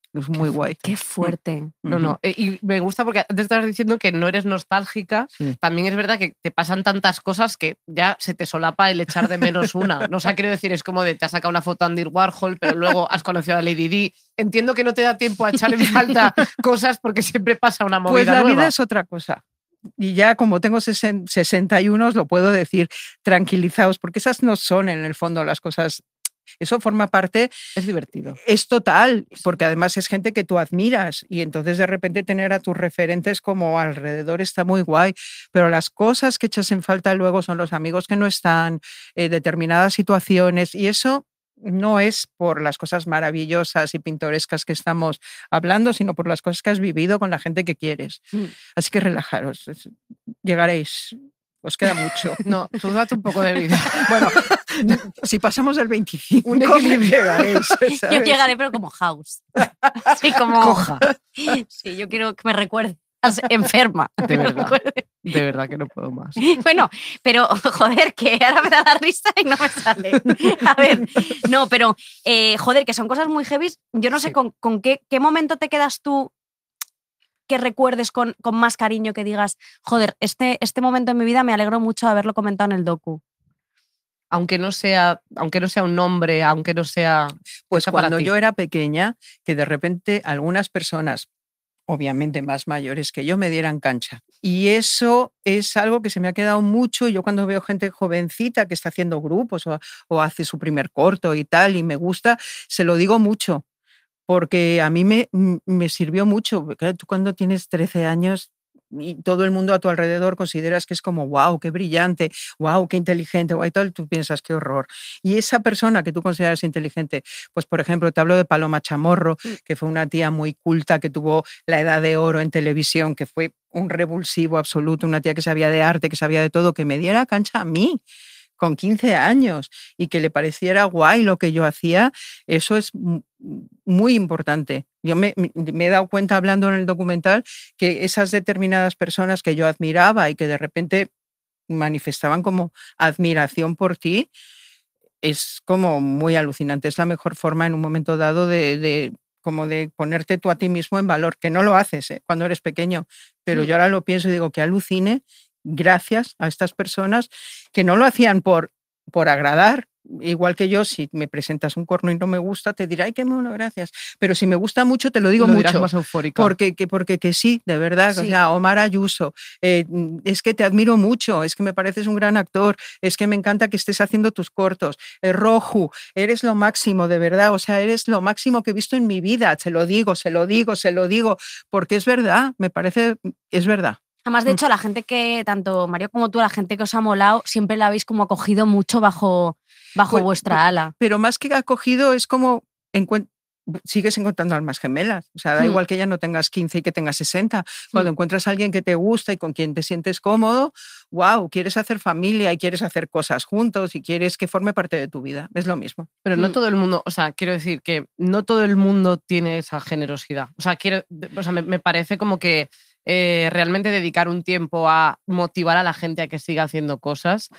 Es muy guay. Qué fuerte. No, no. eh, Y me gusta porque antes estabas diciendo que no eres nostálgica. Sí. También es verdad que te pasan tantas cosas que ya se te solapa el echar de menos una. No, o sea, quiero decir, es como de te has sacado una foto a Andy Warhol, pero luego has conocido a Lady Di. Entiendo que no te da tiempo a echar en falta cosas porque siempre pasa una movida Pues la nueva. vida es otra cosa. Y ya como tengo sesenta y uno os lo puedo decir, tranquilizaos, porque esas no son en el fondo las cosas. Eso forma parte, Es divertido. es total, porque además es gente que tú admiras y entonces de repente tener a tus referentes como alrededor está muy guay, pero las cosas que echas en falta luego son los amigos que no están, eh, determinadas situaciones, y eso no es por las cosas maravillosas y pintorescas que estamos hablando, sino por las cosas que has vivido con la gente que quieres. Mm. Así que relajaros, es- llegaréis, os queda mucho. No, tú date un poco de vida. Bueno, si pasamos del veinticinco, Un equilibrio. llegaréis, Yo ¿sabes? llegaré, pero como House. Sí, como. Coja. Sí, yo quiero que me recuerde. Enferma. De verdad. De verdad que no puedo más. Bueno, pero joder, que ahora me da la risa y no me sale. A ver, no, pero eh, joder, que son cosas muy heavy. Yo no sé Sí. con, con qué, qué momento te quedas tú que recuerdes con, con más cariño, que digas, joder, este, este momento en mi vida me alegro mucho de haberlo comentado en el docu. Aunque no sea, aunque no sea un nombre, aunque no sea. Pues Eso para cuando ti. yo era pequeña, que de repente algunas personas, obviamente más mayores que yo, me dieran cancha. Y eso es algo que se me ha quedado mucho. Yo cuando veo gente jovencita que está haciendo grupos o, o hace su primer corto y tal, y me gusta, se lo digo mucho, porque a mí me, me sirvió mucho. Claro, tú cuando tienes trece años y todo el mundo a tu alrededor consideras que es como, wow, qué brillante, wow, qué inteligente, guau, y tal, tú piensas, qué horror. Y esa persona que tú consideras inteligente, pues por ejemplo, te hablo de Paloma Chamorro, que fue una tía muy culta, que tuvo la edad de oro en televisión, que fue un revulsivo absoluto, una tía que sabía de arte, que sabía de todo, que me diera cancha a mí con quince años y que le pareciera guay lo que yo hacía, eso es m- muy importante. Yo me, me he dado cuenta hablando en el documental que esas determinadas personas que yo admiraba y que de repente manifestaban como admiración por ti, es como muy alucinante. Es la mejor forma en un momento dado de, de como de ponerte tú a ti mismo en valor, que no lo haces, ¿eh?, cuando eres pequeño, pero yo ahora lo pienso y digo que alucine gracias a estas personas que no lo hacían por, por agradar. Igual que yo, si me presentas un corno y no me gusta, te diré, ay, qué mono, gracias. Pero si me gusta mucho, te lo digo Lo dirás mucho. más eufórica. Porque que, porque que sí, de verdad. O Sí. sea, Omar Ayuso, eh, es que te admiro mucho, es que me pareces un gran actor, es que me encanta que estés haciendo tus cortos. Eh, Roju, eres lo máximo, de verdad. O sea, eres lo máximo que he visto en mi vida. Se lo digo, se lo digo, se lo digo, porque es verdad, me parece, es verdad. Además, de Mm. hecho, la gente que, tanto Mario como tú, la gente que os ha molado, siempre la habéis como acogido mucho bajo, bajo Pues- vuestra ala. Pero más que acogido es como encuen- sigues encontrando almas gemelas. O sea, da Mm. igual que ya no tengas quince y que tengas sesenta. Cuando Mm. encuentras a alguien que te gusta y con quien te sientes cómodo, wow, quieres hacer familia y quieres hacer cosas juntos y quieres que forme parte de tu vida. Es lo mismo. Pero no Mm. todo el mundo, o sea, quiero decir que no todo el mundo tiene esa generosidad. O sea, quiero, o sea, me, me parece como que eh, realmente dedicar un tiempo a motivar a la gente a que siga haciendo cosas,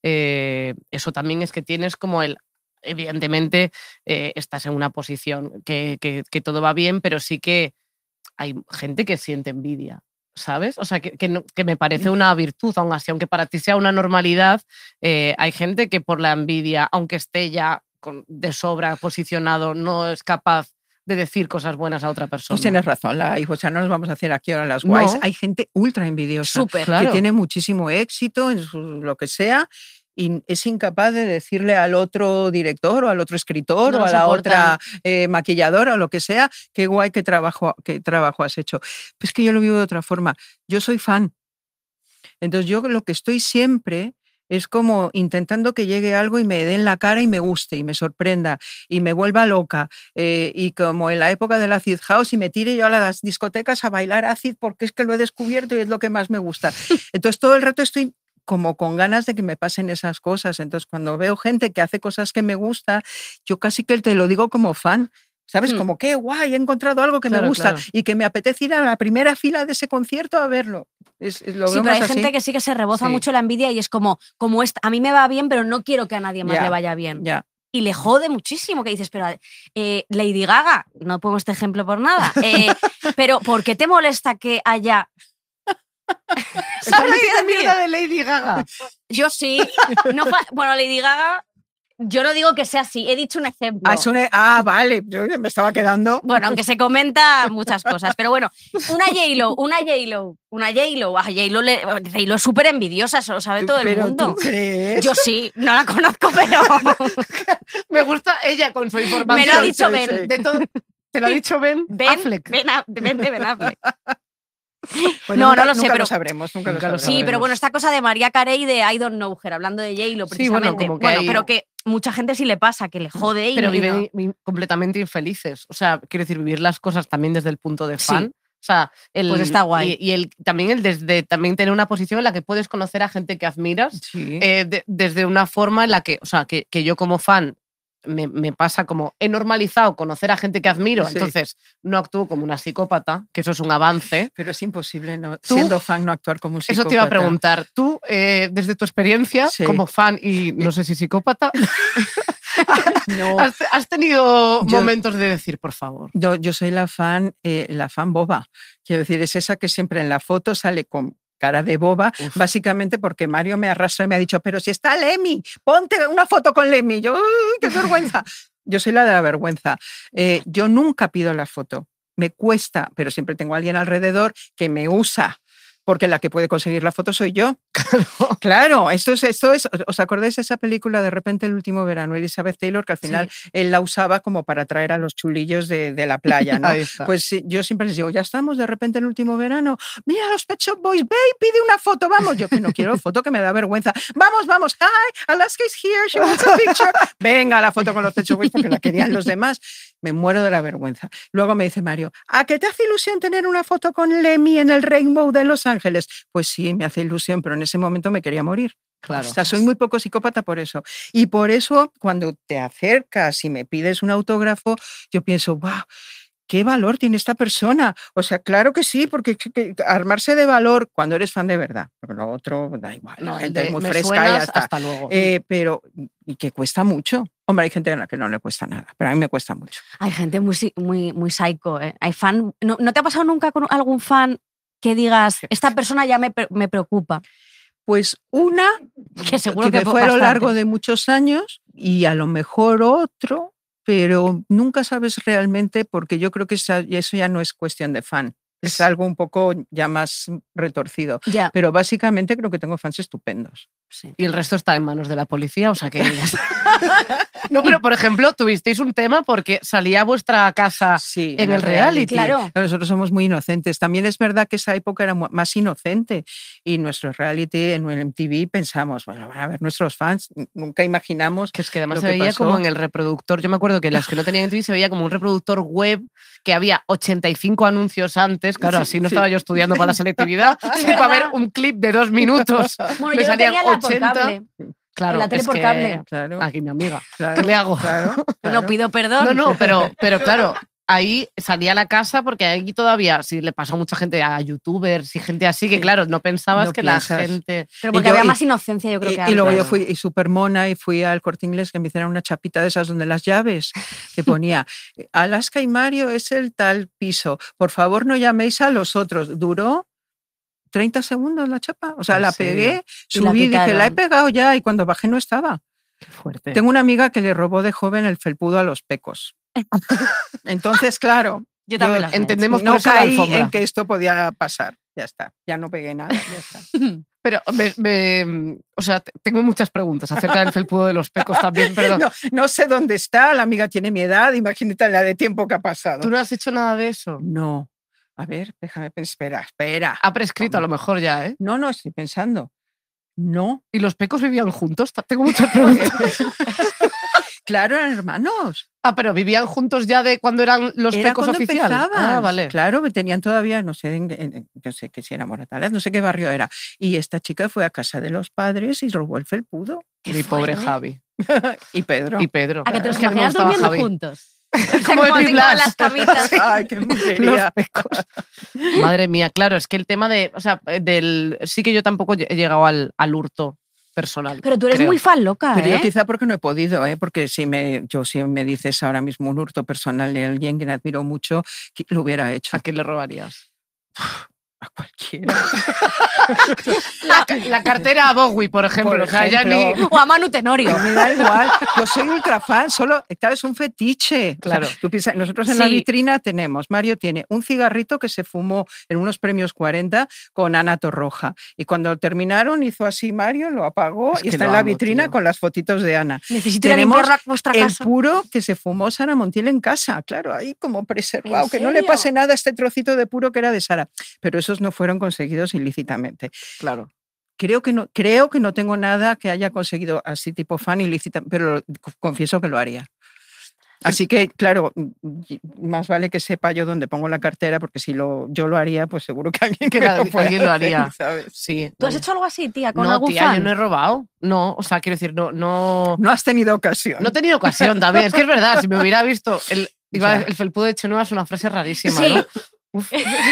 eh, eso también es que tienes como el, evidentemente eh, estás en una posición que, que- que todo va bien, pero sí que hay gente que siente envidia. ¿Sabes? O sea, que, que no- que me parece una virtud, aún así, aunque para ti sea una normalidad, eh, hay gente que por la envidia, aunque esté ya con- de sobra posicionado, no es capaz de decir cosas buenas a otra persona. Pues tienes razón, la o sea, no nos vamos a hacer aquí ahora las guays. No. Hay gente ultra envidiosa Súper. Claro. que tiene muchísimo éxito en su- lo que sea y es incapaz de decirle al otro director o al otro escritor No o lo a la soportan. otra eh, maquilladora o lo que sea, qué guay, qué trabajo, qué trabajo has hecho. Pues que yo lo vivo de otra forma. Yo soy fan. Entonces yo lo que estoy siempre es como intentando que llegue algo y me dé en la cara y me guste y me sorprenda y me vuelva loca. eh, y como en la época del acid house y me tire yo a las discotecas a bailar acid porque es que lo he descubierto y es lo que más me gusta. Entonces todo el rato estoy como con ganas de que me pasen esas cosas. Entonces cuando veo gente que hace cosas que me gusta, yo casi que te lo digo como fan. ¿Sabes? Hmm. Como qué guay, he encontrado algo que Claro, me gusta claro. y que me apetece ir a la primera fila de ese concierto a verlo. Es, es- lo Sí, veo pero hay más así. gente que sí que se reboza Sí. mucho la envidia y es como, como esta, a mí me va bien, pero no quiero que a nadie más Ya, le vaya bien. Ya. y le jode muchísimo, que dices, pero eh, Lady Gaga, no pongo este ejemplo por nada, eh, pero ¿por qué te molesta que haya... ¿Sabes la mierda de Lady Gaga? Yo sí. No, bueno, Lady Gaga, yo no digo que sea así, he dicho un ejemplo. Ah, es una- ah, vale, yo me estaba quedando. Bueno, aunque se comenta muchas cosas, pero bueno, una J-Lo, una J-Lo, una J-Lo, a J-Lo, le- J-Lo es súper envidiosa, eso lo sabe todo el Pero mundo. ¿tú crees? Yo sí, no la conozco, pero Me gusta ella con su información. me lo ha dicho sí, Ben. sí. De todo, te lo ha dicho Ben, Ben, Affleck. Ben, A- Ben de Ben Affleck. Bueno, No, nunca- no lo sé, nunca pero- lo sabremos, nunca, Nunca lo lo Sí, sabremos. pero bueno, esta cosa de María Carey de I don't know her, hablando de J-Lo Sí, bueno, precisamente. como que bueno, hay- pero que mucha gente sí le pasa, que le jode y Pero y no. viven in- completamente infelices. O sea, quiero decir, vivir las cosas también desde el punto de Sí. fan. O sea, el, Pues está guay. Y, y el, también el desde también tener una posición en la que puedes conocer a gente que admiras Sí. eh, de- desde una forma en la que, o sea, que, que yo como fan me, me pasa como he normalizado conocer a gente que admiro, Sí. entonces no actúo como una psicópata, que eso es un avance. Pero es imposible, ¿no? ¿Tú? Siendo fan, no actuar como un psicópata. Eso te iba a preguntar. Tú, eh, desde tu experiencia Sí. como fan y no sé si psicópata, No, has, has tenido Yo- momentos de decir, por favor. yo, yo soy la fan, eh, la fan boba. Quiero decir, es esa que siempre en la foto sale con cara de boba, Uf. básicamente porque Mario me arrastra y me ha dicho, pero si está Lemmy, ponte una foto con Lemmy. Yo, ¡uy, qué vergüenza! Yo soy la de la vergüenza. Eh, yo nunca pido la foto. Me cuesta, pero siempre tengo a alguien alrededor que me usa, porque la que puede conseguir la foto soy yo. Claro, esto es, esto es, ¿os acordáis de esa película de repente el último verano, Elizabeth Taylor, que al final él la usaba como para traer a los chulillos de, de la playa, ¿no? Ahí está. Pues sí, yo siempre les digo, ya estamos de repente el último verano, mira los Pet Shop Boys, ve y pide una foto, vamos. Yo que no quiero foto, que me da vergüenza. Vamos, vamos, hi, Alaska is here, she wants a picture. Venga, la foto con los Pet Shop Boys porque la querían los demás. Me muero de la vergüenza. Luego me dice Mario, ¿a qué te hace ilusión tener una foto con Lemmy en el Rainbow de Los Ángeles? Pues sí, me hace ilusión, pero en ese momento me quería morir. Claro. O sea, soy muy poco psicópata por eso. Y por eso, cuando te acercas y me pides un autógrafo, yo pienso, wow, ¿qué valor tiene esta persona? O sea, claro que sí, porque que- que armarse de valor cuando eres fan de verdad. Pero lo otro da igual, la No, el gente de es muy me fresca y suenas, ya está. hasta luego. Eh, pero, y que cuesta mucho. Hombre, hay gente a la que no le cuesta nada, pero a mí me cuesta mucho. Hay gente muy, si- muy, muy psycho, ¿eh? Hay fan. ¿No, ¿no te ha pasado nunca con algún fan que digas, esta persona ya me, pre- me preocupa? Pues una Que seguro que que, me fue a lo bastante. largo de muchos años y a lo mejor otro, pero nunca sabes realmente porque yo creo que esa- eso ya no es cuestión de fan. Es algo un poco ya más retorcido. Ya, Pero básicamente creo que tengo fans estupendos. sí. Y el resto está en manos de la policía, o sea que... No, pero por ejemplo, tuvisteis un tema porque salía a vuestra casa Sí, en el reality. Claro. Nosotros somos muy inocentes. También es verdad que esa época era mu- más inocente y nuestro reality en el M T V pensamos, bueno, van a ver nuestros fans, n- nunca imaginamos Que es que además lo se que veía pasó. como en el reproductor. Yo me acuerdo que las que no tenían M T V se veía como un reproductor web que había ochenta y cinco anuncios antes. Claro, así no Sí. estaba yo estudiando para la selectividad. Sí, para ver un clip de dos minutos. Bueno, Me yo lo salían tenía en la por ochenta. cable. Claro, En la tele es por que- cable. Claro, Aquí mi amiga. claro, ¿Qué le hago? claro, No claro. pido perdón. No, no, pero, pero claro, ahí salía a la casa porque aquí todavía, sí le pasó a mucha gente, a youtubers y gente así, que Sí. claro, no pensabas No que piensas. la gente... Pero porque Y yo- había y- más inocencia, yo creo Y, que y luego antes. yo fui y súper mona y fui al Corte Inglés que me hicieron una chapita de esas donde las llaves que ponía Alaska y Mario es el tal piso, por favor no llaméis a los otros. Duró treinta segundos la chapa, o sea, ¿En la serio? pegué, Y la subí, dije, la he quitaron. pegado ya y cuando bajé no estaba. Qué fuerte. Tengo una amiga que le robó de joven el felpudo a los pecos. Entonces, claro, Yo también yo las he entendemos hecho. por no eso la caí alfombra. en que esto podía pasar. Ya está, ya no pegué nada, ya está. Pero, me- me- o sea, te- tengo muchas preguntas acerca del felpudo de los pecos también, perdón. No, no sé dónde está, la amiga tiene mi edad, imagínate la de tiempo que ha pasado. ¿Tú no has hecho nada de eso? No. A ver, déjame pensar. Espera, espera. Ha prescrito a lo mejor ya, ¿eh? No, no, estoy pensando. No. ¿Y los pecos vivían juntos? Tengo muchas preguntas. Claro, eran hermanos. Ah, pero vivían juntos ya de cuando eran los Era pecos cuando oficiales. empezaban. Ah, vale. Claro, que tenían todavía, no sé, en- en- no sé qué si era Moratalaz, no sé qué barrio era. Y esta chica fue a casa de los padres y robó el felpudo. Mi pobre fuerte. Javi. Y Pedro. Y Pedro. ¿A que te los Es que a mí me imaginas gustaba durmiendo Javi. juntos? Como de Como Big tengo Blas. las camitas. Ay, qué Los miseria. pecos. Madre mía, claro, es que el tema de, o sea, del, sí que yo tampoco he llegado al, al hurto personal. Pero tú eres creo. muy fan loca, Pero ¿eh? yo quizá porque no he podido, ¿eh? Porque si me, yo si me dices ahora mismo un hurto personal de alguien que admiro mucho, que lo hubiera hecho. ¿A quién le robarías? A cualquiera. La, la cartera a Bowie, por ejemplo. Por o sea, ya ejemplo. ni... O a Manu Tenorio. Me da igual, yo soy ultra fan, solo, claro, es un fetiche. Claro. O sea, tú piensas, nosotros en la Sí. vitrina tenemos, Mario tiene un cigarrito que se fumó en unos premios cuarenta con Ana Torroja. Y cuando terminaron hizo así Mario, lo apagó Es y que está lo en la amo, vitrina tío. con las fotitos de Ana. Necesito ir a Tenemos limpiar la- vuestra El casa. puro que se fumó Sara Montiel en casa, claro, ahí como preservado, ¿En que no le serio? pase nada a este trocito de puro que era de Sara. Pero esos no fueron conseguidos ilícitamente. Claro. Creo que no, creo que no tengo nada que haya conseguido así tipo fan ilícita, pero confieso que lo haría. Así que, claro, más vale que sepa yo dónde pongo la cartera, porque si lo, yo lo haría, pues seguro que alguien, Que me nadie- puede alguien lo hacer, haría. ¿sabes? Sí. ¿Tú has hecho algo así, tía, con No, algún tía, fan? yo no he robado. No, o sea, quiero decir, no, no, No has tenido ocasión. no he tenido ocasión también. Es que es verdad, si me hubiera visto el, iba- Ya. el felpudo de Chenoa es una frase rarísima, Sí. ¿no? Uf,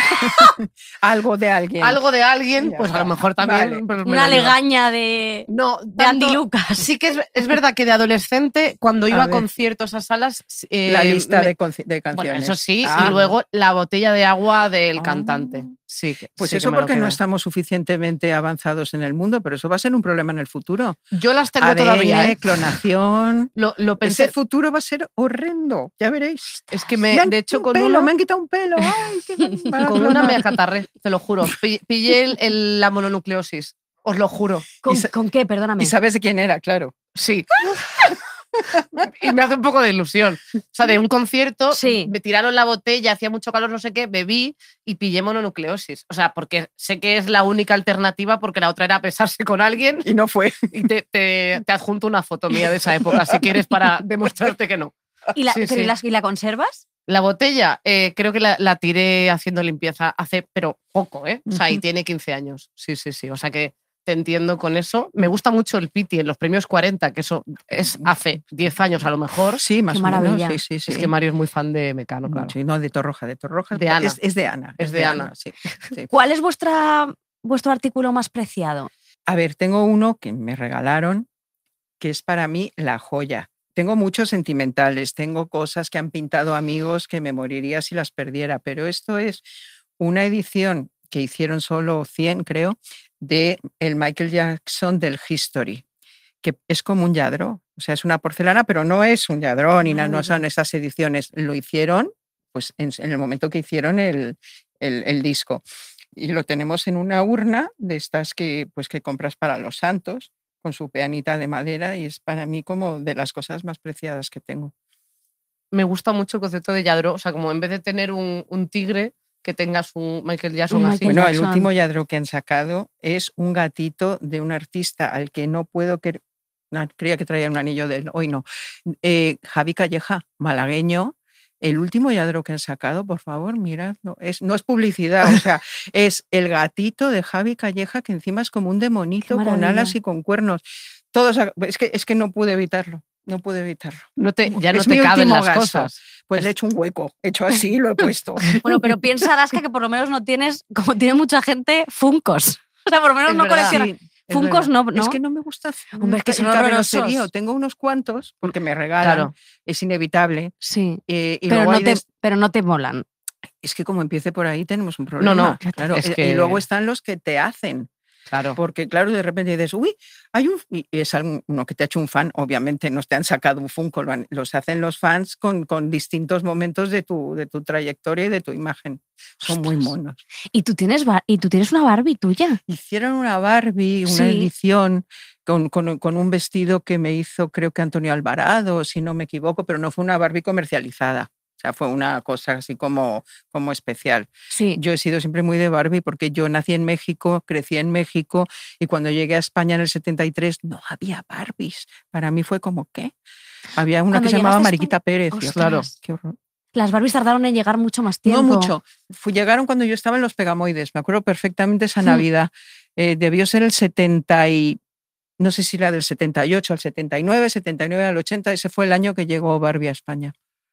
Algo de alguien. algo de alguien, Ya, pues a lo mejor también. vale. pues, me Una lo digo. legaña de, No, de Andy tanto- Lucas. Sí que es, es verdad que de adolescente, cuando A iba a ver. conciertos a salas. eh, La lista me- de, conci- de canciones. Bueno, eso sí, Ah, y luego la botella de agua del Ah. cantante. Sí, que- Pues sí que eso me lo porque no quedé. estamos suficientemente avanzados en el mundo, pero eso va a ser un problema en el futuro. Yo las tengo A D N, todavía, ¿eh? clonación. Lo, lo pensé. Ese futuro va a ser horrendo, ya veréis. Es que Me me, han de hecho, quitado con un pelo, una, me han quitado un pelo. Ay, qué mal- con una me acatarré, te lo juro. Pi- Pillé el- el- la mononucleosis, os lo juro. ¿Con, Y sa- ¿con qué? Perdóname. Y sabes de quién era, claro. Sí. Y me hace un poco de ilusión. O sea, de un concierto, Sí. me tiraron la botella, hacía mucho calor, no sé qué, bebí y pillé mononucleosis. O sea, porque sé que es la única alternativa, porque la otra era besarse con alguien Y no fue. y te, te, te adjunto una foto mía de esa época, si quieres, para demostrarte que no. ¿Y la, Sí, pero ¿y sí. las- ¿y la conservas? La botella, eh, creo que la, la tiré haciendo limpieza hace, pero poco, ¿eh? O sea, y Ujú. tiene quince años. Sí, sí, sí. O sea que te entiendo con eso. Me gusta mucho el Piti en los premios cuarenta, que eso es hace diez años a lo mejor. Sí, más Qué o menos. maravilla. Sí, sí, sí. Es que Mario es muy fan de Mecano, claro. Sí, no, de Torroja, de Torroja. De Ana. Es, es de Ana. Es de Ana. sí, sí. ¿Cuál es vuestra, vuestro artículo más preciado? A ver, tengo uno que me regalaron, que es para mí la joya. Tengo muchos sentimentales, tengo cosas que han pintado amigos que me moriría si las perdiera, pero esto es una edición que hicieron solo cien, creo, de el Michael Jackson del History, que es como un lladro, o sea, es una porcelana, pero no es un lladrón y no, no son esas ediciones. Lo hicieron pues, en, en el momento que hicieron el, el, el disco. Y lo tenemos en una urna de estas que, pues, que compras para los santos, con su peanita de madera, y es para mí como de las cosas más preciadas que tengo. Me gusta mucho el concepto de lladro. O sea, como en vez de tener un, un tigre, que tengas un Michael Jackson Un así. Michael Bueno, el Jackson. último lladro que han sacado es un gatito de un artista al que no puedo querer. No, creía que traía un anillo de él, hoy no. Eh, Javi Calleja, malagueño. El último lladro que han sacado, por favor, miradlo. Es, no es publicidad, o sea, es el gatito de Javi Calleja, que encima es como un demonito con maravilla. alas y con cuernos. Todos, es que, es que no pude evitarlo, no pude evitarlo. No te, ya no Es te mi caben último las gasto. cosas. Pues le he hecho un hueco, he hecho así y lo he puesto. Bueno, pero piensa, Alaska, que por lo menos no tienes, como tiene mucha gente, Funkos. O sea, por lo menos Es no verdad. coleccionas. Sí, es Funkos verdad. no, ¿no? Es que no me gusta hacer Hombre, es que el son cabelocerío. horrorosos. Tengo unos cuantos porque me regalan, Claro. es inevitable. Sí, eh, y pero luego no, hay te, des- pero no te molan. es que como empiece por ahí tenemos un problema. no, claro. es eh, que- Y luego están los que te hacen. Claro. Porque claro, de repente dices, uy, hay un... Y es algo- uno que te ha hecho un fan, obviamente no te han sacado un Funko, lo han- los hacen los fans con, con distintos momentos de tu, de tu trayectoria y de tu imagen. Son muy Ostras. monos. Y tú tienes, Bar- y tú tienes una Barbie tuya. Hicieron una Barbie, una Sí. edición con, con- con un vestido que me hizo, creo que Antonio Alvarado, si no me equivoco, pero no fue una Barbie comercializada. O sea, fue una cosa así como, como especial. Sí. Yo he sido siempre muy de Barbie porque yo nací en México, crecí en México y cuando llegué a España en el setenta y tres no había Barbies. Para mí fue como, ¿qué? Había una Cuando que se llamaba llegaste a Mariquita Pérez. y yo, Ostras. claro, qué horror. Las Barbies tardaron en llegar mucho más tiempo. No mucho. Fu- llegaron cuando yo estaba en los Pegamoides. Me acuerdo perfectamente esa Hmm. Navidad. Eh, debió ser el setenta y... No sé si la del setenta y ocho al setenta y nueve, setenta y nueve al ochenta. Ese fue el año que llegó Barbie a España.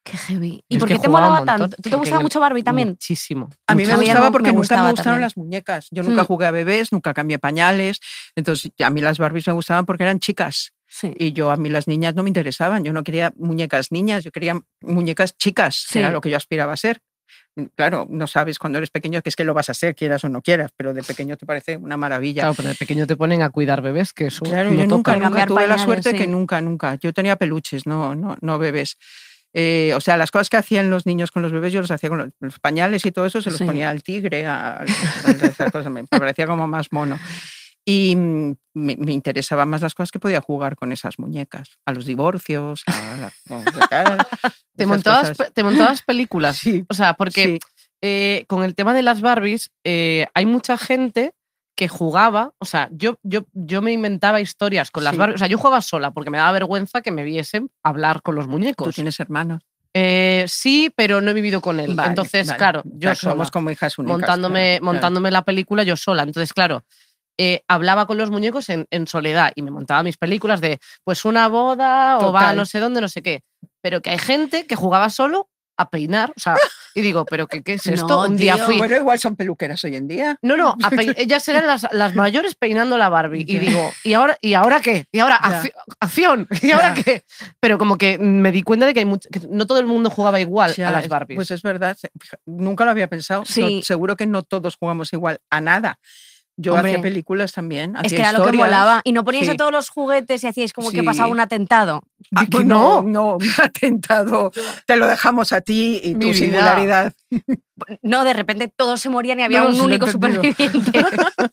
Qué heavy. ¿Y Es por que qué te jugaba un molaba montón, tanto? ¿Tú te porque gustaba en el- mucho Barbie también? Muchísimo. A mí me A mí gustaba me- porque me nunca gustaba me gustaron también. las muñecas. Yo nunca Mm. jugué a bebés, nunca cambié pañales. Entonces, a mí las Barbies me gustaban porque eran chicas. Sí. Y yo, a mí las niñas no me interesaban. Yo no quería muñecas niñas, yo quería muñecas chicas, que Sí. era lo que yo aspiraba a ser. Claro, no sabes cuando eres pequeño que es que lo vas a ser, quieras o no quieras, pero de pequeño te parece una maravilla. Claro, pero de pequeño te ponen a cuidar bebés, que eso Claro, no yo nunca, toca. nunca Cambiar tuve la pañales, suerte sí. que nunca, nunca. Yo tenía peluches, no, no, no bebés. Eh, o sea, las cosas que hacían los niños con los bebés, yo los hacía con los, los pañales y todo eso, se los Sí. ponía al tigre, a, a- a esas cosas, me parecía como más mono. Y mm, me, me interesaban más las cosas que podía jugar con esas muñecas, a los divorcios, a la, a- Te esas montabas, cosas. pe- te montabas películas. Sí, O sea, porque sí. eh, con el tema de las Barbies, eh, hay mucha gente que jugaba, o sea, yo, yo, yo me inventaba historias con las Sí. Barbies, o sea, yo jugaba sola porque me daba vergüenza que me viesen hablar con los Tú muñecos. tienes hermanos. Eh, sí, pero no he vivido con él. Vale, Entonces, vale. claro, O yo sea, sola, somos como hijas únicas. montándome, claro, claro. montándome la película yo sola. Entonces, claro, eh, hablaba con los muñecos en, en soledad y me montaba mis películas de, pues una boda o va a Total. no sé dónde, no sé qué. Pero que hay gente que jugaba solo a peinar, o sea, y digo, ¿pero qué, qué es esto? No, Un día tío. fui... Bueno, igual son peluqueras hoy en día. No, no, a pe- ellas eran las, las mayores peinando la Barbie. Y Ya. digo, ¿y ahora, ¿y ahora qué? ¿Y ahora Ya. acci- acción? ¿Y ahora Ya. qué? Pero como que me di cuenta de que, hay much- que no todo el mundo jugaba igual Ya, a las es- Barbies. Pues es verdad, se- fija- nunca lo había pensado. Sí. No, seguro que no todos jugamos igual a nada. Yo Hombre. hacía películas también. Es hacía que era lo que historias. molaba. Y no poníais Sí. a todos los juguetes y hacíais como que Sí. pasaba un atentado. Ah, Di que pues no. no, no, un atentado. Te lo dejamos a ti y Mi tu vida. singularidad. No, de repente todos se morían y había No, un sí lo he único entendido. superviviente.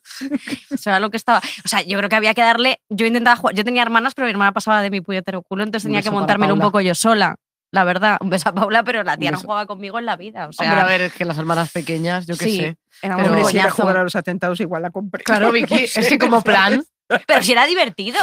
Eso era lo que estaba. O sea, yo creo que había que darle. Yo intentaba jugar. Yo tenía hermanas, pero mi hermana pasaba de mi puñetero culo, entonces Un tenía beso que para montármelo un Paula. poco yo sola. La verdad, un beso a Paula, pero la tía Un no beso. jugaba conmigo en la vida. O sea, Hombre, a ver, es que las hermanas pequeñas, yo qué sí, sé. era Pero- un Hombre, si era coñazo. jugar a los atentados, igual la compré. Claro, Vicky, es que como plan. Pero si era divertido.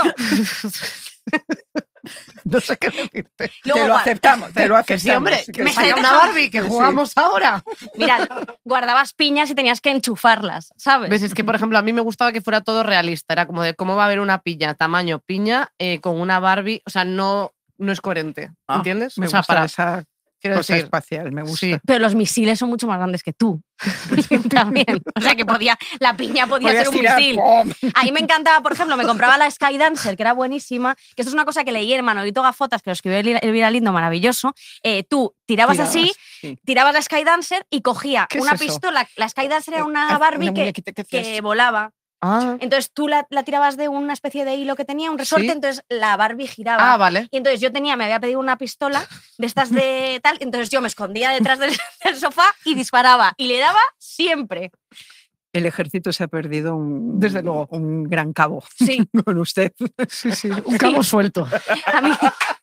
No sé qué decirte. Luego, Te lo gua- aceptamos, te lo aceptamos. Que sí, hombre, Sí, que me me saca estoy una dejando- Barbie, que Sí. jugamos ahora. Mira, guardabas piñas y tenías que enchufarlas, ¿sabes? ¿Ves? Es que, por ejemplo, a mí me gustaba que fuera todo realista. Era como de cómo va a haber una piña, tamaño piña, eh, con una Barbie. O sea, no, no es coherente. Ah, ¿Entiendes? Me o sea, gusta para. esa Quiero cosa decir. espacial, me gusta. Sí. Pero los misiles son mucho más grandes que tú. También. O sea, que podía, la piña podía Podías ser un tirar, misil. ¡pum! A mí me encantaba, por ejemplo, me compraba la Skydancer, que era buenísima, que esto es una cosa que leí en Manolito Gafotas, que lo escribió Elvira- Elvira Lindo, maravilloso. Eh, tú tirabas, Tirabas, así, sí. tirabas la Skydancer y cogía ¿Qué es una eso? pistola. La Skydancer era Eh, una ah, Barbie una que, muñequita que hacías. que volaba. Ah, Entonces tú la, la tirabas de una especie de hilo que tenía, un resorte, Sí. entonces la Barbie giraba. ah, vale. Y entonces yo tenía, me había pedido una pistola de estas de tal, entonces yo me escondía detrás del, del sofá y disparaba. Y le daba siempre. El ejército se ha perdido un, Desde luego. un gran cabo Sí, con usted. Sí, sí. Un cabo suelto. a mí.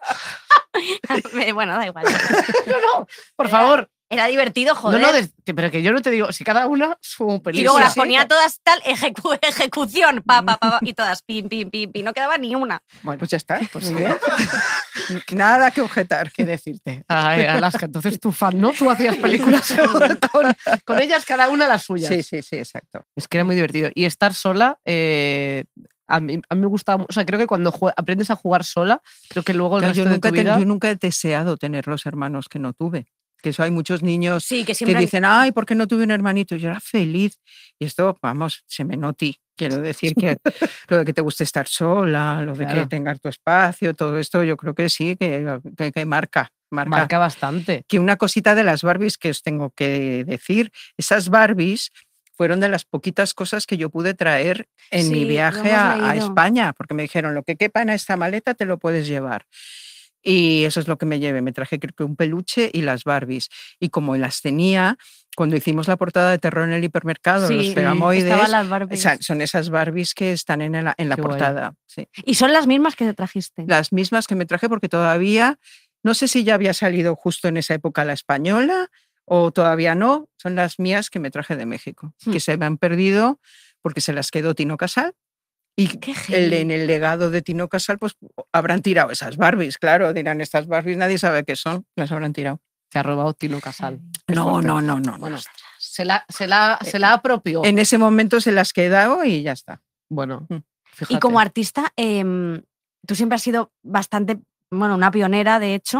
Bueno, da igual. No, no, por favor. Era divertido, joder. No, no, des- que- pero que yo no te digo, si cada una su y película. luego las sí. ponía todas tal, ejecu- ejecución, pa, pa, pa, pa, y todas pim, pim, pim, pim. No quedaba ni una. Bueno, Pues ya está. Pues Muy muy bien. Nada que objetar. qué decirte. Ay, Alaska, entonces tu fan, ¿no? Tú hacías películas con, con ellas, cada una las suyas. Sí, sí, sí, exacto. Es que era muy divertido. Y estar sola, eh, a, mí, a mí me gustaba mucho. O sea, creo que cuando jue- aprendes a jugar sola, creo que luego el Claro, resto yo, de nunca tu he ten- vida. yo nunca he deseado tener los hermanos que no tuve. Que eso hay muchos niños Sí, que que siempre. dicen, ay, ¿por qué no tuve un hermanito? Yo era feliz. Y esto, vamos, se me noti. Quiero decir que lo de que te guste estar sola, lo de Claro. que tengas tu espacio, todo esto, yo creo que sí, que, que, que marca, marca. Marca bastante. Que una cosita de las Barbies que os tengo que decir, esas Barbies fueron de las poquitas cosas que yo pude traer en Sí, mi lo viaje hemos a, a leído. España, porque me dijeron, lo que quepa en esta maleta te lo puedes llevar. Y eso es lo que me llevé. Me traje creo que un peluche y las Barbies. Y como las tenía, cuando hicimos la portada de Terror en el hipermercado, Sí, los sí, pegamoides, estaban las Barbies. esa- son esas Barbies que están en la, en la Qué guay. portada. Sí. Y son las mismas que te trajiste. Las mismas que me traje porque todavía, no sé si ya había salido justo en esa época la española o todavía no, son las mías que me traje de México, Hmm. que se me han perdido porque se las quedó Tino Casal. Y Qué el- heavy. en el legado de Tino Casal, pues habrán tirado esas Barbies, claro, dirán estas Barbies, nadie sabe qué son, las habrán tirado. Se ha robado Tino Casal. Qué No, fuerte. no, no, no. Bueno, no. se la, se la, se la apropió. En ese momento se las quedó y ya está. Bueno, Mm. fíjate. Y como artista, em, tú siempre has sido bastante, bueno, una pionera, de hecho.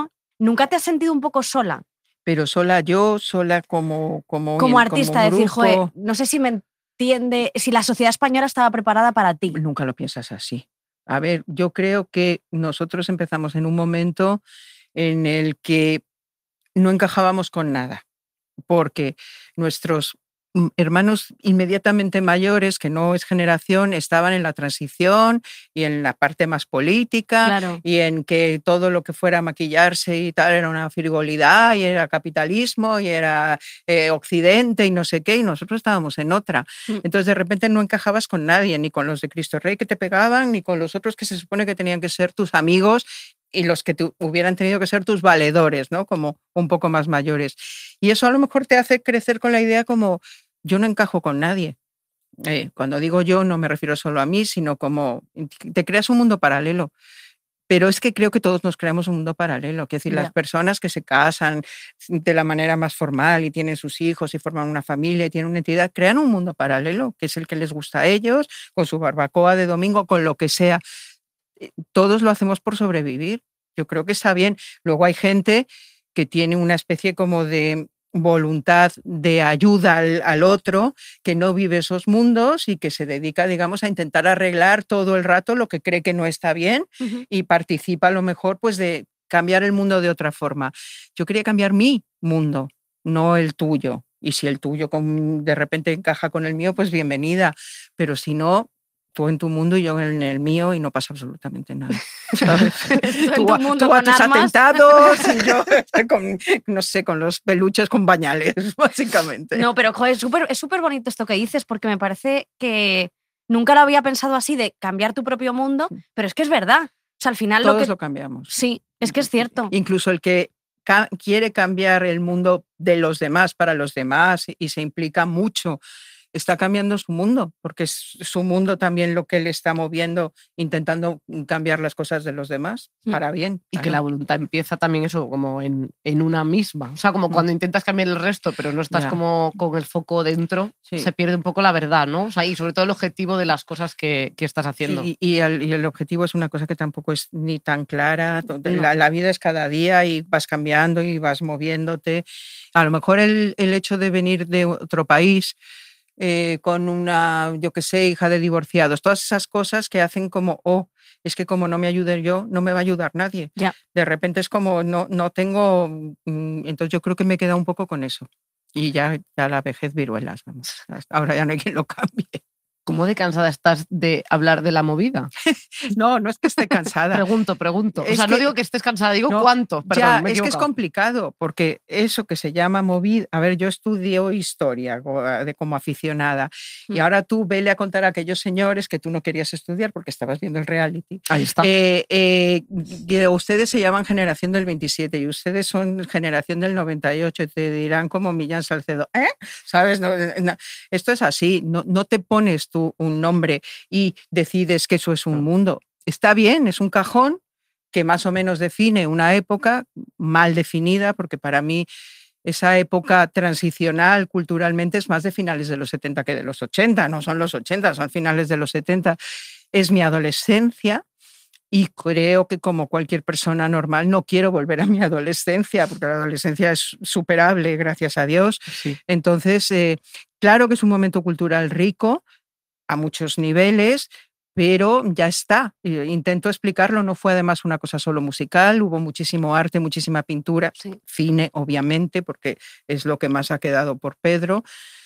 ¿nunca te has sentido un poco sola? Pero sola yo, sola como como, Como in- artista, como decir, grupo, joder, no sé si me entiende, si la sociedad española estaba preparada para ti. nunca lo piensas así. A ver, yo creo que nosotros empezamos en un momento en el que no encajábamos con nada, porque nuestros mm, hermanos inmediatamente mayores, que no es generación, estaban en la transición y en la parte más política Claro. y en que todo lo que fuera maquillarse y tal era una frivolidad y era capitalismo y era eh, Occidente y no sé qué, y nosotros estábamos en otra. Mm. Entonces de repente no encajabas con nadie, ni con los de Cristo Rey que te pegaban, ni con los otros que se supone que tenían que ser tus amigos y los que tu- hubieran tenido que ser tus valedores, ¿no? Como un poco más mayores. Y eso a lo mejor te hace crecer con la idea como yo no encajo con nadie. Eh, cuando digo yo no me refiero solo a mí, sino como te creas un mundo paralelo. Pero es que creo que todos nos creamos un mundo paralelo. Es decir, Ya. las personas que se casan de la manera más formal y tienen sus hijos y forman una familia y tienen una entidad, crean un mundo paralelo, que es el que les gusta a ellos, con su barbacoa de domingo, con lo que sea. Eh, Todos lo hacemos por sobrevivir. Yo creo que está bien. Luego hay gente que tiene una especie como de voluntad de ayuda al, al otro, que no vive esos mundos y que se dedica, digamos, a intentar arreglar todo el rato lo que cree que no está bien Ujú. y participa a lo mejor pues de cambiar el mundo de otra forma. Yo quería cambiar mi mundo, no el tuyo. Y si el tuyo con- de repente encaja con el mío, pues bienvenida. Pero si no, tú en tu mundo y yo en el mío y no pasa absolutamente nada. ¿Sabes? en tú, tu a- mundo tú a con tus armas. atentados y yo con, no sé, con los peluches con bañales, básicamente. No, pero joder, es súper es súper bonito esto que dices, porque me parece que nunca lo había pensado así de cambiar tu propio mundo, pero es que es verdad. O sea, al final Todos lo que... lo cambiamos. Sí, es que es cierto. Incluso el que ca- quiere cambiar el mundo de los demás para los demás y se implica mucho, está cambiando su mundo, porque es su mundo también lo que le está moviendo, intentando cambiar las cosas de los demás Mm. para bien. Y que claro. la voluntad empieza también eso, como en, en una misma. O sea, como Mm. cuando intentas cambiar el resto, pero no estás Ya. como con el foco dentro, Sí. se pierde un poco la verdad, ¿no? O sea, y sobre todo el objetivo de las cosas que, que estás haciendo. Y, y el, y el objetivo es una cosa que tampoco es ni tan clara. to- No. La, la vida es cada día y vas cambiando y vas moviéndote. A lo mejor el, el hecho de venir de otro país eh, con una, yo qué sé, hija de divorciados, todas esas cosas que hacen como, oh, es que como no me ayude yo, no me va a ayudar nadie. Ya. De repente es como, no, no tengo, mm, entonces yo creo que me queda un poco con eso. Y ya, ya la vejez viruelas, vamos. Ahora ya no hay quien lo cambie. ¿Cómo de cansada estás de hablar de la movida? No, no es que esté cansada. Pregunto, pregunto. O Es sea, no que- digo que estés cansada, digo No, cuánto. Perdón, ya, me he es que es equivocado. complicado, porque eso que se llama movida, a ver, yo estudio historia go- de como aficionada, y Mm. ahora tú vele a contar a aquellos señores que tú no querías estudiar porque estabas viendo el reality. Ahí está. Eh, eh, que ustedes se llaman generación del veintisiete y ustedes son generación del noventa y ocho, y te dirán como Millán Salcedo, ¿eh? ¿Sabes? No, no, esto es así, no, no te pones tú un nombre y decides que eso es un mundo. Está bien, es un cajón que más o menos define una época mal definida, porque para mí esa época transicional culturalmente es más de finales de los setenta que de los ochenta, no son los ochenta, son finales de los setenta. Es mi adolescencia y creo que como cualquier persona normal no quiero volver a mi adolescencia, porque la adolescencia es superable, gracias a Dios. Sí. Entonces, eh, claro que es un momento cultural rico a muchos niveles, pero ya está. Eh, Intento explicarlo, no fue además una cosa solo musical, hubo muchísimo arte, muchísima pintura, Sí. cine, obviamente, porque es lo que más ha quedado por Pedro.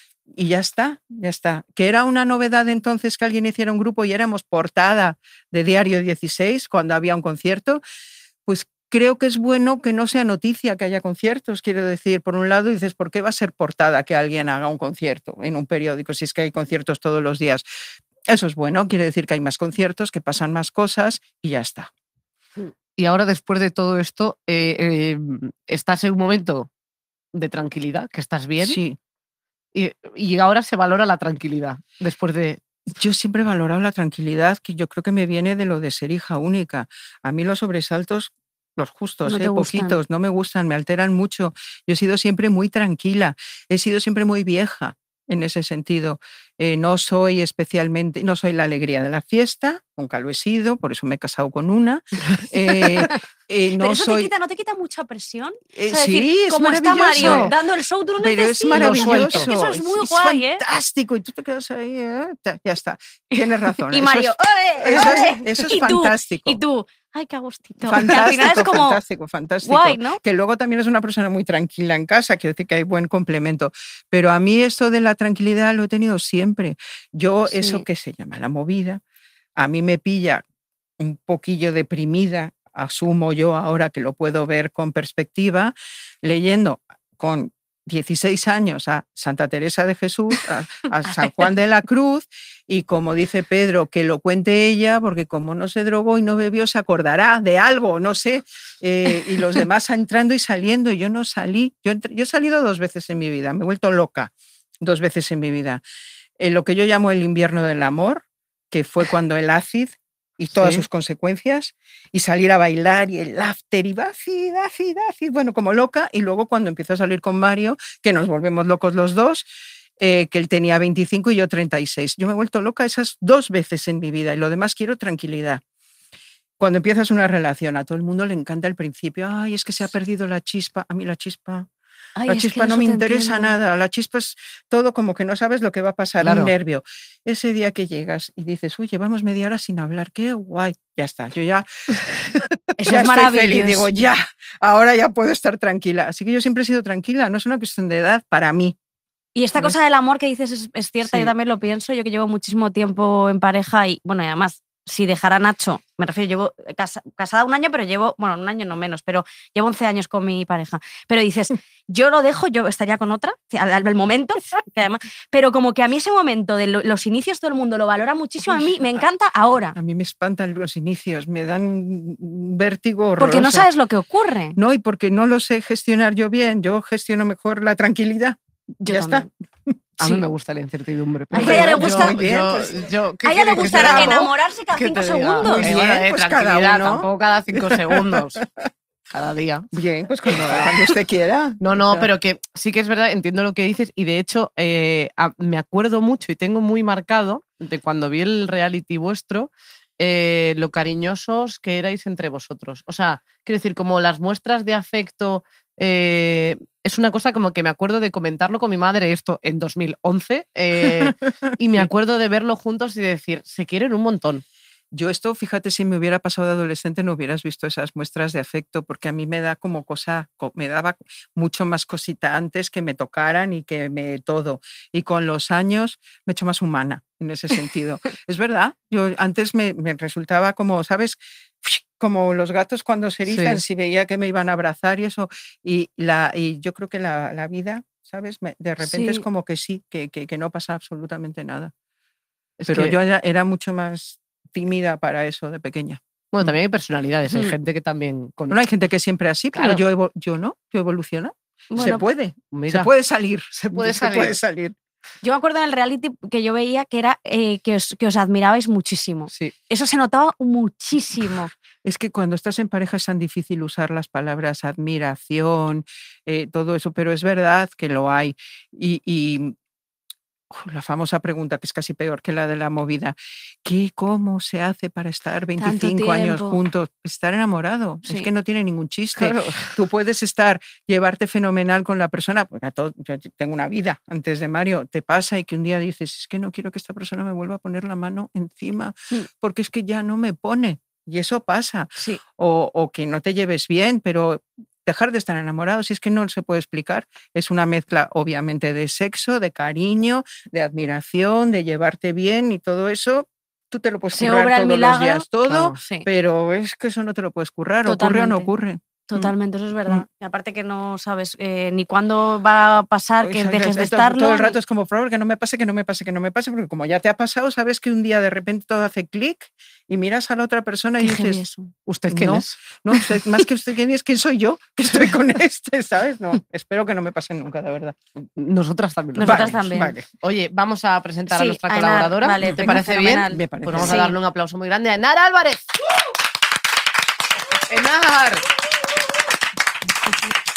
Y ya está, ya está. Que era una novedad entonces que alguien hiciera un grupo y éramos portada de Diario dieciséis cuando había un concierto, pues creo que es bueno que no sea noticia que haya conciertos. Quiero decir, por un lado dices, ¿por qué va a ser portada que alguien haga un concierto en un periódico si es que hay conciertos todos los días? Eso es bueno, quiere decir que hay más conciertos, que pasan más cosas y ya está. Y ahora, después de todo esto, eh, eh, estás en un momento de tranquilidad, que estás bien. Sí, Y, y ahora se valora la tranquilidad después de... yo siempre he valorado la tranquilidad, que yo creo que me viene de lo de ser hija única. A mí los sobresaltos, los justos, No te eh, gustan. poquitos, no me gustan, me alteran mucho. Yo he sido siempre muy tranquila, he sido siempre muy vieja. en ese sentido. Eh, no soy especialmente, no soy la alegría de la fiesta, nunca lo he sido, por eso me he casado con una. Eh, eh, no Pero eso soy, te quita, ¿no te quita mucha presión? eh, O sea, sí, decir, es como está maravilloso. Mario dando el show, tú no Pero es necesitas. maravilloso. Es que eso es muy es guay, ¿eh? fantástico. Y tú te quedas ahí, ¿eh? Ya, ya está. Tienes razón. Y eso Mario, es- ¡ole, eso ole! es, eso es y tú, fantástico. y tú, ay, qué agustito. Que al Fantástico, final es como fantástico, fantástico. guay, ¿no? Que luego también es una persona muy tranquila en casa, quiero decir que hay buen complemento. Pero a mí esto de la tranquilidad lo he tenido siempre. Yo, Sí. eso que se llama la movida, a mí me pilla un poquillo deprimida, asumo yo ahora que lo puedo ver con perspectiva, leyendo con dieciséis años a Santa Teresa de Jesús, a, a San Juan de la Cruz, y como dice Pedro, que lo cuente ella, porque como no se drogó y no bebió, se acordará de algo, no sé, eh, y los demás entrando y saliendo, y yo no salí, yo, entré- yo he salido dos veces en mi vida, me he vuelto loca dos veces en mi vida. En lo que yo llamo el invierno del amor, que fue cuando el ácido y todas Sí. sus consecuencias, y salir a bailar y el after y ácido, ácido, ácido, bueno, como loca, y luego cuando empiezo a salir con Mario, que nos volvemos locos los dos, eh, que él tenía veinticinco y yo treinta y seis. Yo me he vuelto loca esas dos veces en mi vida y lo demás quiero tranquilidad. Cuando empiezas una relación, a todo el mundo le encanta el principio, ay, es que se ha perdido la chispa, a mí la chispa... Ay, La es que chispa no eso me te interesa entiendo. nada, la chispa es todo como que no sabes lo que va a pasar, Claro. un nervio. Ese día que llegas y dices, uy, llevamos media hora sin hablar, qué guay, ya está, yo ya, Eso ya es estoy feliz, maravilloso. digo, ya, ahora ya puedo estar tranquila. Así que yo siempre he sido tranquila, no es una cuestión de edad para mí. Y esta ¿Ves? cosa del amor que dices es, es cierta, Sí. yo también lo pienso, yo que llevo muchísimo tiempo en pareja y, bueno, y además, si dejara a Nacho, me refiero, llevo casa- casada un año, pero llevo, bueno, un año no menos, pero llevo once años con mi pareja. Pero dices, yo lo dejo, yo estaría con otra, al, al momento, que además, pero como que a mí ese momento de lo- los inicios todo el mundo lo valora muchísimo, a mí me encanta ahora, A mí me espantan los inicios, me dan un vértigo horroroso. porque no sabes lo que ocurre. No, y porque no lo sé gestionar yo bien, yo gestiono mejor la tranquilidad. Yo ya también. A Sí. mí me gusta la incertidumbre. A ella le yo- gusta- Muy bien, yo- pues, yo- ¿qué A ella le quiere que gustará te diga? enamorarse cada ¿Qué cinco te diga? segundos. Muy Eh, bien, bueno, eh, pues cada tranquilidad, uno. tampoco cada cinco segundos. Cada día. Bien, pues cuando, cuando usted quiera. No, O no, sea, pero que sí que es verdad, entiendo lo que dices y de hecho eh, a- me acuerdo mucho y tengo muy marcado de cuando vi el reality vuestro eh, lo cariñosos que erais entre vosotros. O sea, quiero decir, como las muestras de afecto, eh, es una cosa como que me acuerdo de comentarlo con mi madre esto en dos mil once eh, y me acuerdo de verlo juntos y de decir, se quieren un montón. Yo esto, fíjate, si me hubiera pasado de adolescente no hubieras visto esas muestras de afecto, porque a mí me da como cosa, co- me daba mucho más cosita antes que me tocaran y que me todo. Y con los años me he hecho más humana en ese sentido. Es verdad, yo antes me, me resultaba como, ¿sabes? Como los gatos cuando se erizan, Sí. si veía que me iban a abrazar y eso. Y, la, y yo creo que la, la vida, ¿sabes? Me- de repente es Sí. como que sí, que, que, que no pasa absolutamente nada. Es Pero que, yo era, era mucho más tímida para eso de pequeña. bueno, también hay personalidades, hay Mm. gente que también... Con, Bueno, hay gente que siempre así, Claro. pero yo, evo- yo no, yo evoluciono. se Bueno, puede, Mira, se puede salir. se puede se salir. puede salir. yo me acuerdo en el reality que yo veía que era eh, que, os, que os admirabais muchísimo. Sí. Eso se notaba muchísimo. Es que cuando estás en pareja es tan difícil usar las palabras admiración, eh, todo eso, pero es verdad que lo hay. Y, y, uf, la famosa pregunta, que es casi peor que la de la movida, ¿qué, cómo se hace para estar veinticinco años tiempo. juntos? Estar enamorado, Sí. es que no tiene ningún chiste. Claro. Tú puedes estar, llevarte fenomenal con la persona, porque a todo, yo tengo una vida antes de Mario, te pasa y que un día dices, es que no quiero que esta persona me vuelva a poner la mano encima, Mm. porque es que ya no me pone. Y eso pasa. Sí. O, o que no te lleves bien, pero dejar de estar enamorado, si es que no se puede explicar. Es una mezcla, obviamente, de sexo, de cariño, de admiración, de llevarte bien y todo eso. Tú te lo puedes Se currar obra el todos los milagro. días, todo, Claro. Sí, pero es que eso no te lo puedes currar. Ocurre o no Totalmente. ocurre. totalmente, eso es verdad. Y aparte que no sabes eh, ni cuándo va a pasar que Pues, dejes de esto estarlo. Todo el ni- rato es como, por favor, que no me pase, que no me pase, que no me pase, porque como ya te ha pasado, sabes que un día de repente todo hace clic y miras a la otra persona y Qué heavy dices, eso. ¿Usted quién No. es? no, usted- más que usted quién es, quién soy yo, que estoy con este, ¿sabes? No, espero que no me pase nunca, de verdad. Nosotras también. lo Nosotras sabemos. también. Vale. Oye, vamos a presentar a Sí, nuestra a Enar, colaboradora. vale, ¿Te venga, parece fenomenal. bien? Me parece Pues vamos bien. a darle un aplauso muy grande a Enar Álvarez. ¡Enar!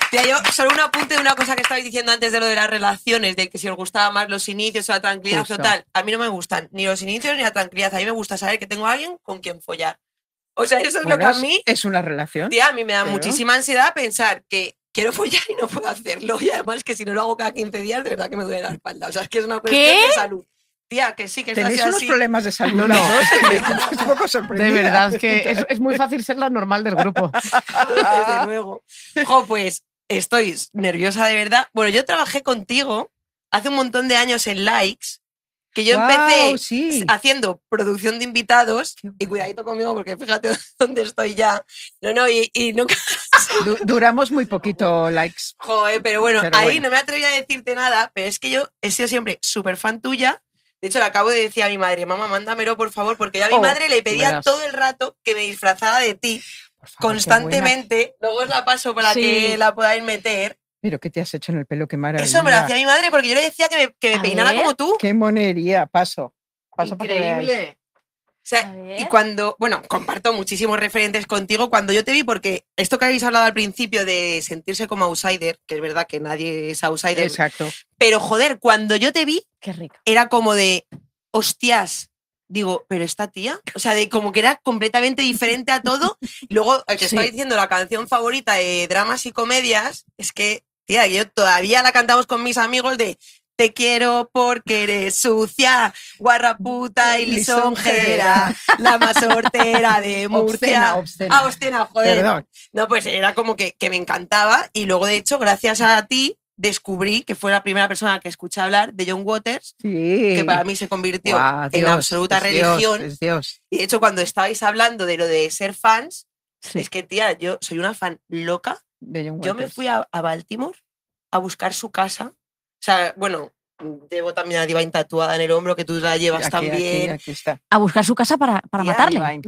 Tía, yo solo un apunte de una cosa que estabais diciendo antes de lo de las relaciones, de que si os gustaba más los inicios o la tranquilidad Justo. o tal. A mí no me gustan ni los inicios ni la tranquilidad. A mí me gusta saber que tengo a alguien con quien follar. O sea, eso es Bueno, lo que a mí, es una relación. tía, a mí me da Claro. muchísima ansiedad pensar que quiero follar y no puedo hacerlo. Y además que si no lo hago cada quince días, de verdad que me duele la espalda. O sea, es que es una cuestión ¿Qué? de salud. Tía, que sí, que es Tenéis así. unos problemas de salud. No, no. los dos, que me estoy un poco De sorprendida. verdad, es que es, es muy fácil ser la normal del grupo. Desde luego. Jo, pues estoy nerviosa de verdad. Bueno, yo trabajé contigo hace un montón de años en Likes, que yo Guau, empecé sí. haciendo producción de invitados, y cuidadito conmigo porque fíjate dónde estoy ya. No, no, y, y nunca... Du- duramos muy poquito likes. Joder, pero bueno, Pero ahí bueno. no me atreví a decirte nada, pero es que yo he sido siempre súper fan tuya. De hecho, le acabo de decir a mi madre, mamá, mándamelo, por favor, porque yo a mi Oh, madre le pedía verás. todo el rato que me disfrazara de ti Por favor, qué buena. constantemente. Luego os la paso para Sí. que la podáis meter. Pero ¿qué te has hecho en el pelo? Qué maravilla. Eso me lo hacía mi madre porque yo le decía que me, que me A peinara ver. como tú. Qué monería. Paso. Paso para que veáis. Increíble. O sea, A ver. y cuando, bueno, comparto muchísimos referentes contigo cuando yo te vi, porque esto que habéis hablado al principio de sentirse como outsider, que es verdad que nadie es outsider, Exacto. pero joder, cuando yo te vi, Qué rico. era como de, hostias, digo, pero esta tía, o sea, de como que era completamente diferente a todo. Y luego, el que Sí. estoy diciendo, la canción favorita de dramas y comedias, es que, tía, yo todavía la cantamos con mis amigos de te quiero porque eres sucia, guarraputa y lisonjera, la más hortera de Murcia. Obscena, obscena. Ah, obscena, joder. Perdón. No, pues era como que, que me encantaba y luego, de hecho, gracias a ti, descubrí que fue la primera persona que escuché hablar de John Waters, Sí. que para mí se convirtió Guau, en Dios, absoluta es Dios, religión. es Dios. Y de hecho, cuando estabais hablando de lo de ser fans, Sí, es que, tía, yo soy una fan loca. de John Yo me Waters. fui a, a Baltimore a buscar su casa. O sea, bueno, llevo también a Divine tatuada en el hombro, que tú la llevas Aquí, también. Aquí, aquí está. A buscar su casa para, para Tía, matarle. Divine.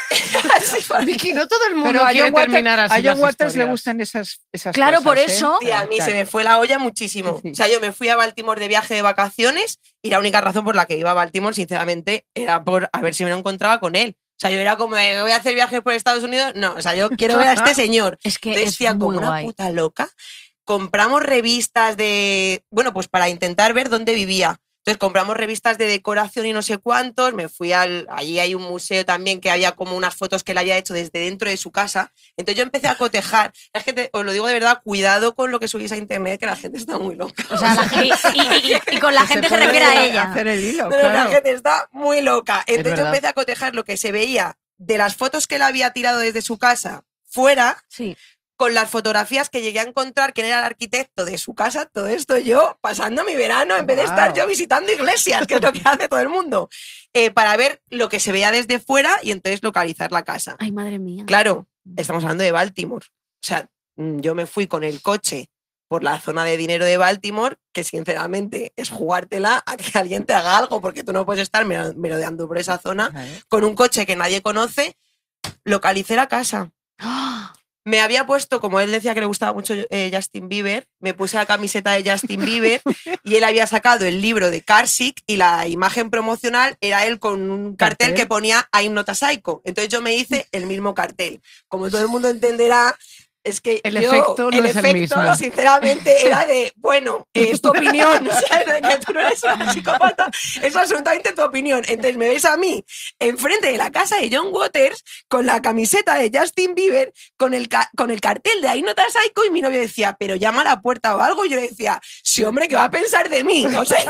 Sí, para mí. Vicky, no todo el mundo Pero a quiere John, terminar Waters, así a John las Waters le historias. gustan esas, esas Claro, cosas. por ¿eh? eso. Tía, a mí se me Exacto. fue la olla muchísimo. Sí. O sea, yo me fui a Baltimore de viaje de vacaciones y la única razón por la que iba a Baltimore, sinceramente, era por a ver si me lo encontraba con él. O sea, yo era como, eh, voy a hacer viajes por Estados Unidos. No, o sea, yo quiero ver a este señor. Es que Entonces, es tía, como muy una guay. puta loca, compramos revistas de, bueno, pues para intentar ver dónde vivía. Entonces compramos revistas de decoración y no sé cuántos, me fui al, allí hay un museo también que había como unas fotos que él había hecho desde dentro de su casa. Entonces yo empecé a cotejar. Es que te- os lo digo de verdad, cuidado con lo que subís a internet, que la gente está muy loca. O sea, la gente- y, y- y- y con la Que gente se puede refiere a ella. Hacer el hilo, Pero claro. la gente está muy loca. Entonces yo verdad. empecé a cotejar lo que se veía de las fotos que él había tirado desde su casa fuera, Sí. con las fotografías que llegué a encontrar, quién era el arquitecto de su casa, todo esto yo pasando mi verano en vez de Wow. estar yo visitando iglesias, que es lo que hace todo el mundo, eh, para ver lo que se veía desde fuera y entonces localizar la casa. Ay, madre mía. Claro, estamos hablando de Baltimore. O sea, mm, yo me fui con el coche por la zona de dinero de Baltimore, que sinceramente es jugártela a que alguien te haga algo, porque tú no puedes estar mero- merodeando por esa zona Claro. con un coche que nadie conoce. Localicé la casa. ¡Ah! Me había puesto, como él decía que le gustaba mucho eh, Justin Bieber, me puse la camiseta de Justin Bieber y él había sacado el libro de Carsick y la imagen promocional era él con un cartel, Cartel. que ponía I'm not a psycho. Entonces yo me hice el mismo cartel. Como todo el mundo entenderá, es que El yo, efecto no es el efecto, mismo. sinceramente, era de, bueno, eh, es tu opinión, o sea, de que tú no eres una psicópata, es absolutamente tu opinión. Entonces me ves a mí enfrente de la casa de John Waters con la camiseta de Justin Bieber, con el, ca- con el cartel de I'm not a psycho, y mi novio decía, pero llama a la puerta o algo. Y yo le decía, sí, hombre, ¿qué va a pensar de mí? O sea,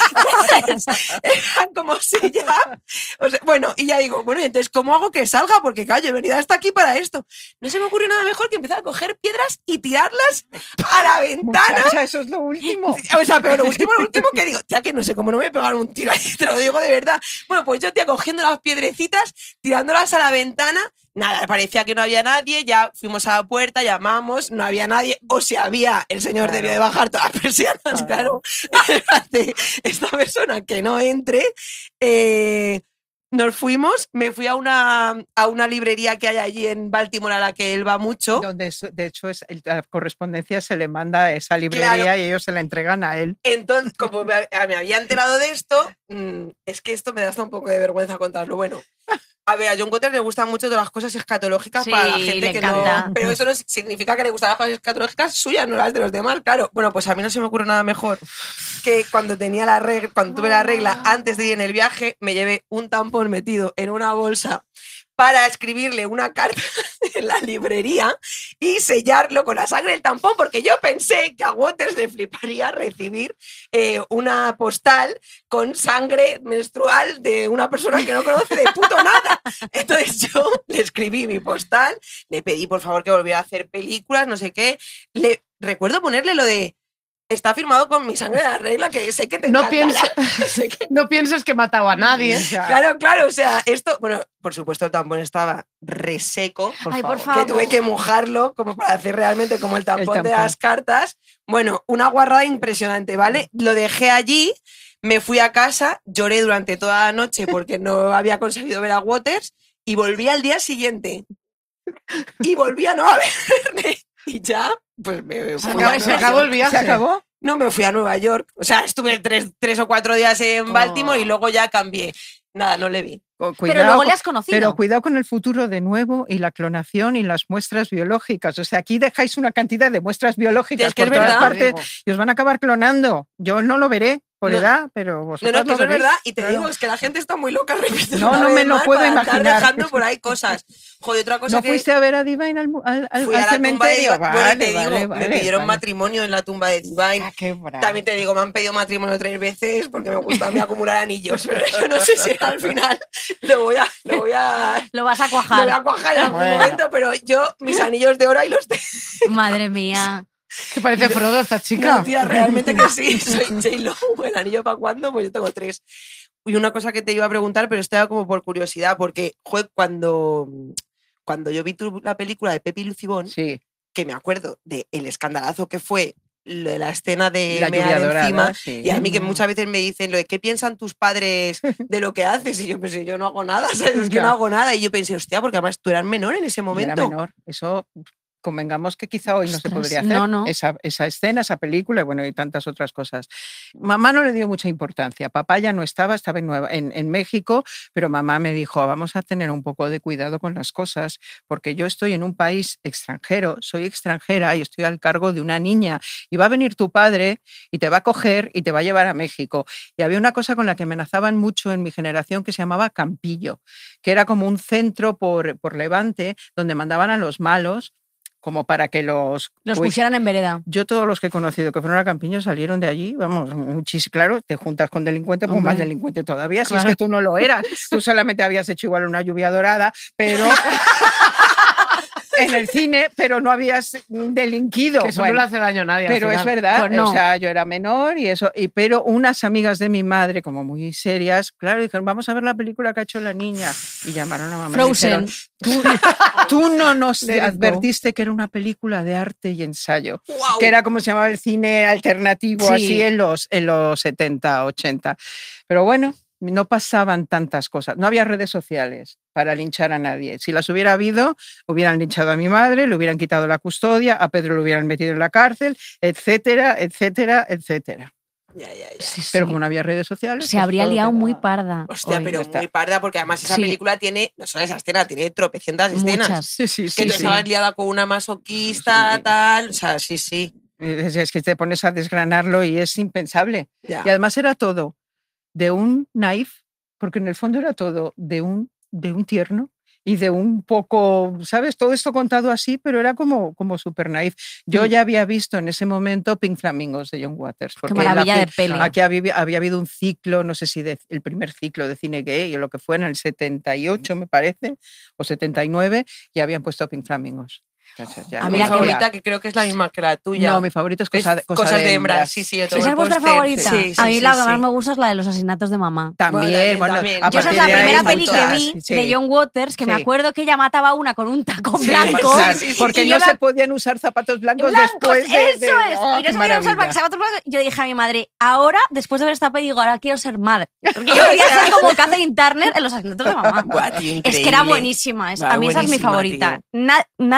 era como si ya... O sea, bueno, y ya digo, bueno, entonces, ¿cómo hago que salga? Porque, claro, yo he venido hasta aquí para esto. No se me ocurrió nada mejor que empezar a coger piedras y tirarlas a la ventana. Muchacha, eso es lo último. O sea, pero lo último, lo último que digo, tía, que no sé cómo no me pegaron un tiro ahí, te lo digo de verdad. Bueno, pues yo, tía, cogiendo las piedrecitas, tirándolas a la ventana, nada, parecía que no había nadie, ya fuimos a la puerta, llamamos, no había nadie, o si había, el señor Claro. debió de bajar todas las persianas, claro, de esta persona que no entre. Eh, nos fuimos, me fui a una, a una librería que hay allí en Baltimore a la que él va mucho. Donde, es- de hecho, es, el- la correspondencia se le manda a esa librería Claro. y ellos se la entregan a él. Entonces, como me, me había enterado de esto, mm, es que esto me da hasta un poco de vergüenza contarlo. Bueno, A ver, a John Waters le gustan mucho todas las cosas escatológicas Sí, para la gente le que encanta. no... Pero eso no significa que le gustan las cosas escatológicas suyas, no las de los demás, claro. Bueno, pues a mí no se me ocurre nada mejor que cuando tenía la regla, cuando tuve la regla antes de ir en el viaje, me llevé un tampón metido en una bolsa para escribirle una carta en la librería y sellarlo con la sangre del tampón, porque yo pensé que a Waters le fliparía recibir eh, una postal con sangre menstrual de una persona que no conoce de puto nada. Entonces yo le escribí mi postal, le pedí por favor que volviera a hacer películas, no sé qué. Le recuerdo ponerle lo de está firmado con mi sangre de la regla, que sé que te No, encantará. piense- Sé que- No pienses que he matado a nadie. Claro, claro, o sea, esto, bueno, por supuesto el tampón estaba reseco, Ay, por que favor. tuve que mojarlo como para hacer realmente como el tampón, El de tampón. las cartas. Bueno, una guarrada impresionante, ¿vale? Lo dejé allí, me fui a casa, lloré durante toda la noche porque no había conseguido ver a Waters y volví al día siguiente. Y volví a no a verle. Y ya, pues me Se fui acabó, a se Nueva acabó el York. viaje. ¿Se acabó? No, me fui a Nueva York. O sea, estuve tres, tres o cuatro días en Baltimore Oh. y luego ya cambié. Nada, no le vi. Cu- Pero cuidado luego con- le has conocido. Pero cuidado con el futuro de nuevo y la clonación y las muestras biológicas. O sea, aquí dejáis una cantidad de muestras biológicas Es que es por todas verdad. partes y os van a acabar clonando. Yo no lo veré por No. edad, pero No, vosotros no, que lo eso es veréis. verdad. Y te Claro. digo, es que la gente está muy loca. repito, No, una no vez me lo más, puedo para andar imaginar. dejando por ahí cosas. Joder, otra cosa ¿No que... fuiste a ver a Divine al, mu- al, al- Fui al a la tumba de cementerio? Divine. Bueno, Vale, te digo, vale, me vale, pidieron vale. matrimonio en la tumba de Divine. Ah, qué bravo. También te digo, me han pedido matrimonio tres veces porque me gusta a mí acumular anillos. Pero yo no sé si al final lo voy a, lo voy a, Lo vas a lo voy cuajar. a cuajar en algún Bueno. momento, pero yo, mis anillos de oro y los tengo. Madre mía. Que parece Frodo esta chica. No, tía, realmente que sí. Soy J-Lo. ¿El anillo para cuándo? Pues yo tengo tres. Y una cosa que te iba a preguntar, pero esto era como por curiosidad, porque joder, cuando, cuando yo vi tu- la película de Pepi Lucibón, Sí, que me acuerdo del escandalazo que fue lo de la escena de la mear lluvia dorada. encima, Sí. y a mí que muchas veces me dicen lo de qué piensan tus padres de lo que haces, y yo pensé, yo no hago nada, ¿sabes? Es que Ya. no hago nada, y yo pensé, hostia, porque además tú eras menor en ese Y era momento. menor. Eso convengamos que quizá hoy no se Ostras, podría hacer. no, no. Esa, esa escena, esa película y bueno, y tantas otras cosas. Mamá no le dio mucha importancia. Papá ya no estaba, estaba en, Nueva, en, en México, pero mamá me dijo, vamos a tener un poco de cuidado con las cosas, porque yo estoy en un país extranjero, soy extranjera y estoy al cargo de una niña. Y va a venir tu padre y te va a coger y te va a llevar a México. Y había una cosa con la que amenazaban mucho en mi generación que se llamaba Campillo, que era como un centro por, por Levante donde mandaban a los malos como para que los... Los pues, pusieran en vereda. yo todos los que he conocido que fueron a Campiño salieron de allí, vamos, muchísimo, claro, te juntas con delincuentes, pues Hombre. más delincuente todavía, si Claro. es que tú no lo eras, tú solamente habías hecho igual una lluvia dorada, pero en el cine, pero no habías delinquido. Que eso Bueno, no le hace daño a nadie. al pero es final. verdad, Pues no. o sea, yo era menor y eso, y, pero unas amigas de mi madre, como muy serias, claro, dijeron, vamos a ver la película que ha hecho la niña, y llamaron a mamá. y Frozen. dijeron, Tú, tú no nos Let it go. advertiste que era una película de arte y ensayo, ¡Guau! que era como se llamaba el cine alternativo, Sí. así en los, en los setenta, ochenta. Pero bueno, no pasaban tantas cosas, no había redes sociales para linchar a nadie. Si las hubiera habido, hubieran linchado a mi madre, le hubieran quitado la custodia, a Pedro lo hubieran metido en la cárcel, etcétera, etcétera, etcétera. Ya, ya, ya. Sí, Pero sí. como no había redes sociales... Se pues habría todo liado quedaba- muy parda. Hostia, Hoy pero ya está. muy parda, porque además esa Sí. película tiene, no solo esa escena, tiene tropecientas escenas. Muchas. Sí, sí, Que sí. tú sí. estabas liada con una masoquista, Sí. tal. O sea, sí, sí. Es, es que te pones a desgranarlo y es impensable. Ya. Y además era todo de un naif, porque en el fondo era todo de un, de un tierno y de un poco, ¿sabes? Todo esto contado así, pero era como, como súper naif. Yo Mm. ya había visto en ese momento Pink Flamingos de John Waters. Qué porque la maravilla de fi- peli. Aquí había, había habido un ciclo, no sé si de- el primer ciclo de cine gay o lo que fue en el setenta y ocho, me parece, o setenta y nueve, y habían puesto Pink Flamingos. Entonces, ya, Ah, mi mira que favorita, que creo que es la misma que la tuya. No, mi favorito es Es cosa, de- cosa cosas de hembras. hembras. Sí, sí, yo Sí. tengo ¿Esa el es vuestra póster. favorita? Sí, sí, a mí sí, la que sí. más me gusta es la de los asesinatos de mamá. También, Bueno, bueno, también. a Yo Yo esa es partir la de ahí primera hay peli que muchas, vi sí. de John Waters, que me Sí. acuerdo que ella mataba a una con un tacón Sí, blanco. claro, sí, sí, porque y no yo me se podían usar zapatos blancos, Blancos, después de... eso de- es. ¡Oh, y qué no se podía usar maravilla! para zapatos blancos. Yo dije a mi madre, ahora, después de ver esta peli, digo, ahora quiero ser madre. Porque yo quería ser como Catherine Turner en los asinatos de mamá. Buah, tío, Es que era increíble. buenísima. es- Buah, a mí esa es mi buenísima, favorita. tío. Na- nadie suele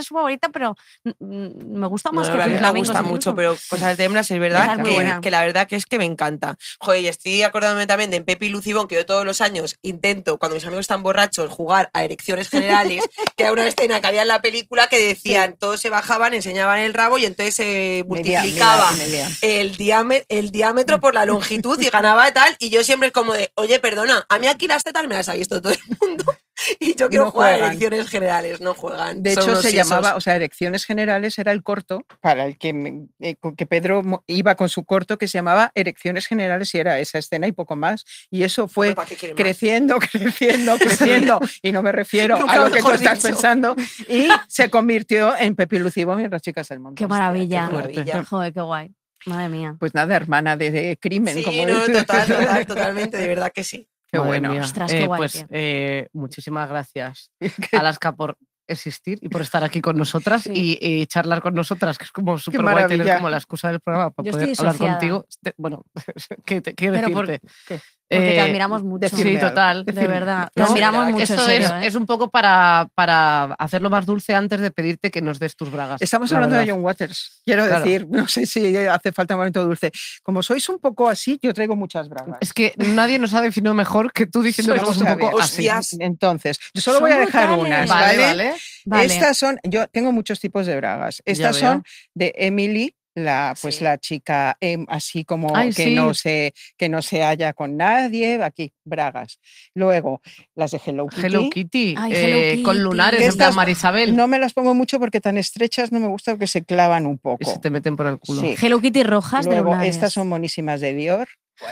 es su favorita, pero mm, me gusta No, más la que verdad Pink que me Flamingos gusta incluso. mucho, pero Cosas de hembras es Esa verdad es muy que, buena. que la verdad que es que me encanta. Joder, y estoy acordándome también de Pepi Lucibón, que yo todos los años intento, cuando mis amigos están borrachos, jugar a erecciones generales, que era una escena que había en la película que decían, todos se bajaban, enseñaban el rabo y entonces se multiplicaba me lía. el, diámetro, el diámetro por la longitud y ganaba tal, y yo siempre es como de, oye, perdona, a mí aquí las tetas me las ha visto todo el mundo y yo quiero No jugar a juegan. elecciones generales, no juegan. De son hecho, unos se siesos. llamaba, o sea, Erecciones Generales era el corto para el que, me- eh, con que Pedro mo- iba con su corto que se llamaba Erecciones Generales y era esa escena y poco más. Y eso fue Hombre, ¿para qué quiere más? creciendo, creciendo, creciendo. Y no me refiero Nunca a lo que tú mejor estás dicho. pensando. Y se convirtió en Pepi Lucibón y las chicas del montón. Qué maravilla. Qué maravilla. Joder, qué guay. Madre mía. Pues nada, hermana de, de crimen. Sí, como no, dices. total, total, totalmente, de verdad que sí. Qué Madre bueno. mía. Ostras, qué Eh, guay, pues tío. eh, muchísimas gracias, Alaska, por existir y por estar aquí con nosotras Sí. y, y charlar con nosotras, que es como súper guay tener maravilla. como la excusa del programa para Yo poder estoy hablar disociada. contigo. Este- Bueno, ¿qué, te, qué Pero por- decirte? ¿Qué? Porque te Eh, admiramos mucho. decirme Sí, algo, total. De decirme. verdad. Te No, admiramos que mucho, en Eso serio, es, ¿eh? es un poco para, para hacerlo más dulce antes de pedirte que nos des tus bragas. Estamos la hablando de verdad. John Waters. Quiero Claro. decir, no sé si hace falta un momento dulce. Como sois un poco así, yo traigo muchas bragas. Es que nadie nos ha definido mejor que tú diciendo que Vamos somos un a poco ver. así. Hostias. Entonces, yo solo Son voy a dejar brutales. unas, Vale, ¿vale? vale. Vale. Estas son, yo tengo muchos tipos de bragas. Estas veo. son de Emily, la, pues Sí. la chica em, así como Ay, que, sí. no se, que no se halla con nadie. Aquí, bragas. Luego, las de Hello Kitty. Hello Kitty, Ay, eh, Hello con Kitty. lunares, en Estas plan Marisabel. No me las pongo mucho porque tan estrechas no me gusta porque se clavan un Y poco. se te meten por el culo. Sí. Hello Kitty rojas de Luego, lunares. estas son monísimas de Dior.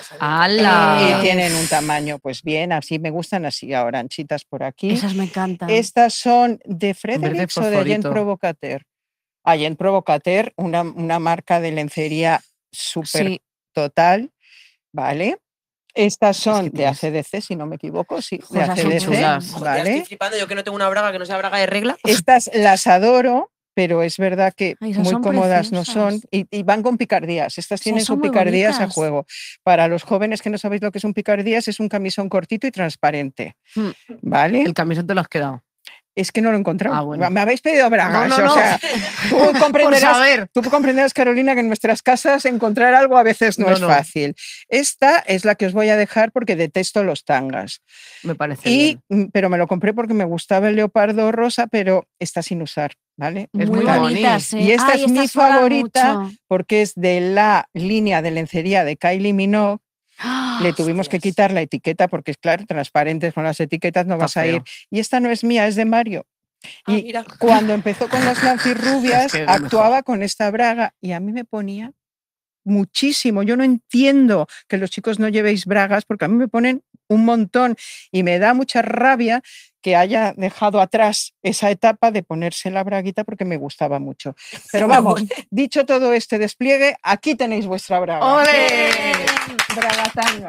¡Hala! Y Eh, tienen un tamaño, pues bien, así me gustan, así ahora anchitas por aquí. Esas me encantan. Estas son de Fredericks o de Agent fosforito. Provocateur. Agent Provocateur, una, una marca de lencería súper Sí. total, ¿vale? Estas son que de tienes- A C D C, si no me equivoco, sí, de Joder, esas son A C D C, chulas. Joder, ya estoy ¿vale? flipando, yo que no tengo una braga que no sea braga de regla. Estas las adoro, pero es verdad que Ay, esas muy son cómodas no son preciosas. y, y van con picardías. Estas Esas tienen son su muy picardías a bonitas. juego. Para los jóvenes que no sabéis lo que es un picardías, es un camisón cortito y transparente, Hmm. ¿vale? El camisón te lo has quedado. Es que no lo he encontrado. Ah, bueno. Me habéis pedido bragas. No, no, no. O sea, tú Por comprenderás, saber. tú comprenderás, Carolina, que en nuestras casas encontrar algo a veces no, No, es no. fácil. Esta es la que os voy a dejar porque detesto los tangas. Me parece Y, bien. mm, pero me lo compré porque me gustaba el leopardo rosa, pero está sin usar, ¿vale? es muy muy bonitas, bonito. Y ¿eh? esta Ay, es mi estas molan favorita. mucho. Porque es de la línea de lencería de Kylie Minogue. ¡Ah! Le tuvimos que hostias. quitar la etiqueta porque, es claro, transparentes con las etiquetas no Está vas a ir. feo. Y esta no es mía, es de Mario. Ah, Y mira. cuando empezó con las lancirrubias, Es que es lo actuaba con esta braga y a mí me ponía muchísimo. Yo no entiendo que los chicos no llevéis bragas porque a mí me ponen un montón y me da mucha rabia que haya dejado atrás esa etapa de ponerse la braguita porque me gustaba mucho. Pero vamos, dicho todo este despliegue, aquí tenéis vuestra braga. ¡Ole! Bragatanga.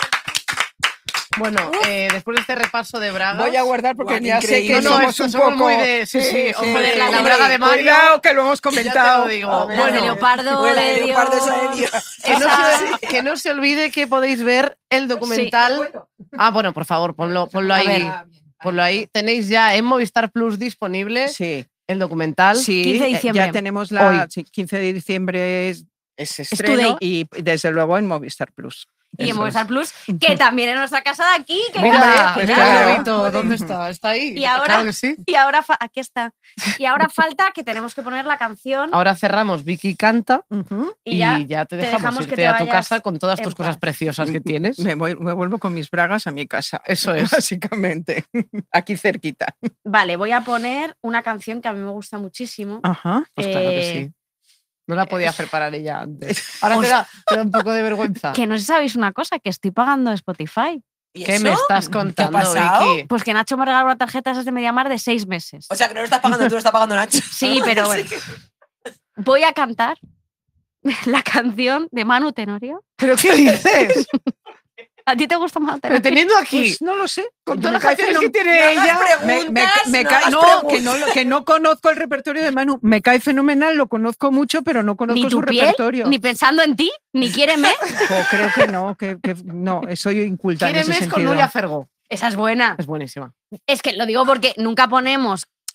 Bueno, eh, después de este repaso de bragas. Voy a guardar porque Guau, qué ya sé increíble. que No, no, somos esto un somos poco... muy de- sí, sí, ojo, de la la braga de Mario. Cuidado, que lo hemos Ya te comentado. lo digo. A ver, Las de Bueno, leopardo, Bueno, de el leopardo Dios. esa de Dios. Que no, Esa- se, que no se olvide que podéis ver el documental. Ah, bueno, por favor, ponlo, ponlo A ahí. ver. Ponlo ahí. Tenéis ya en Movistar Plus disponible Sí, el documental. sí, quince de eh, diciembre. ya tenemos la Hoy. sí, quince de diciembre es, es today. estreno y desde luego en Movistar Plus. Y en Eso Movistar es. Plus, que también en nuestra casa de aquí. Que Mira, mira, pues mira, claro. Lobito, ¿dónde está? ¿Está ahí? Y ahora- Claro que sí. Y ahora, fa- aquí está. Y ahora falta que tenemos que poner la canción Ahora cerramos Vicky Canta Ujú. y, y ya ya, te te dejamos dejamos que irte te a tu vayas casa con todas en tus cosas paz. preciosas que tienes. Me, voy- me vuelvo con mis bragas a mi casa. Eso es. Básicamente, aquí cerquita. Vale, voy a poner una canción que a mí me gusta muchísimo. Ajá. Pues claro que Eh, sí. No la podía preparar ella antes. Ahora te da, te da un poco de vergüenza. Que no sé si sabéis una cosa, que estoy pagando Spotify. ¿Y ¿Qué eso? me estás contando, pasado? Vicky? Pues que Nacho me regaló una tarjeta esas de Mediamar de seis meses. O sea, que no lo estás pagando tú, lo está pagando Nacho. Sí, pero bueno. Voy a cantar la canción de Manu Tenorio. ¿Pero qué dices? ¿A ti te gusta Manu Pero Tenorio? teniendo aquí, Pues no lo sé. con Me todas las cae canciones que fenomen- tiene No hagas ella, Me, me- preguntas, me no cae- hagas no, preguntas. que no, lo- que no conozco el repertorio de Manu. Me cae fenomenal, lo conozco mucho, pero no conozco Ni su tu piel, repertorio. ni pensando en ti, ni quiéreme. Jo, creo que no, que, que no, soy inculta en ¿quién ese es con sentido. Nuria Fergo? Esa es buena. Es buenísima. Es que lo digo porque nunca ponemos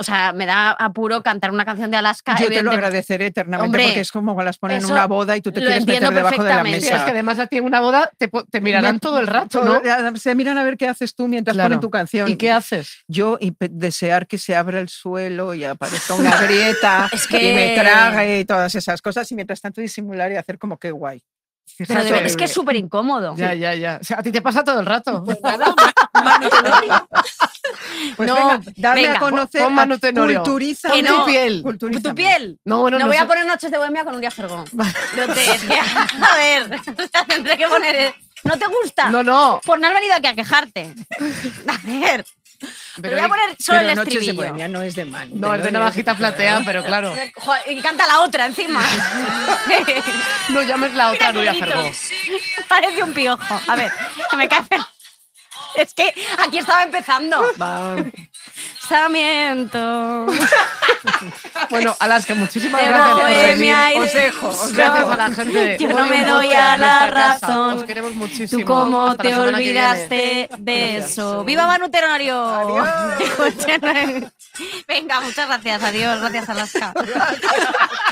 o sea, me da apuro cantar una canción de Alaska. Yo te lo evidentemente. agradeceré eternamente Hombre, porque es como las ponen en eso una boda y tú te lo quieres entiendo meter debajo de la perfectamente. Sí, es mesa. que además a ti en una boda te, po- te mirarán Me- todo el rato, todo- ¿no? ya, Se miran a ver qué haces tú mientras Claro. ponen tu canción. ¿Y qué haces? Yo y pe- desear que se abra el suelo y aparezca una grieta Es y que- me trague y todas esas cosas y mientras tanto disimular y hacer como que guay. Pero Fíjate. de verdad, es que es súper incómodo. Ya, ya, ya. O sea, a ti te pasa todo el rato. Pues nada, Ma- Manu Tenorio. Pues No, venga, dame venga, a conocer, pon Manu Tenorio. culturiza Que Pon no. tu piel. Tu piel. No, bueno, no no voy sé. a poner Noches de Bohemia con un día Fergón. No te, es que, a ver, tendré que poner. ¿No te gusta? No, no. Por no has venido aquí a quejarte. A ver. Pero voy a poner solo Pero el Noches de estribillo. Bohemia no es de Manu. No, es de navajita platea, pero claro. Joder, y canta la otra encima. No llames la otra Mira Nuria qué Fergó. bonito. Parece un piojo. A ver, que me cae. fel- Es que aquí estaba empezando. Va. Sarmiento. Bueno, Alaska, muchísimas De gracias por Bohemia venir. y Os de- dejo. Os gracias a la gente de Yo no Podium me doy Podcast a de la nuestra casa. razón. Os queremos muchísimo. ¿Tú cómo Hasta la te semana que viene. olvidaste de eso? ¡Viva Manu Tenorio! Venga, muchas gracias. Adiós. Gracias, Alaska.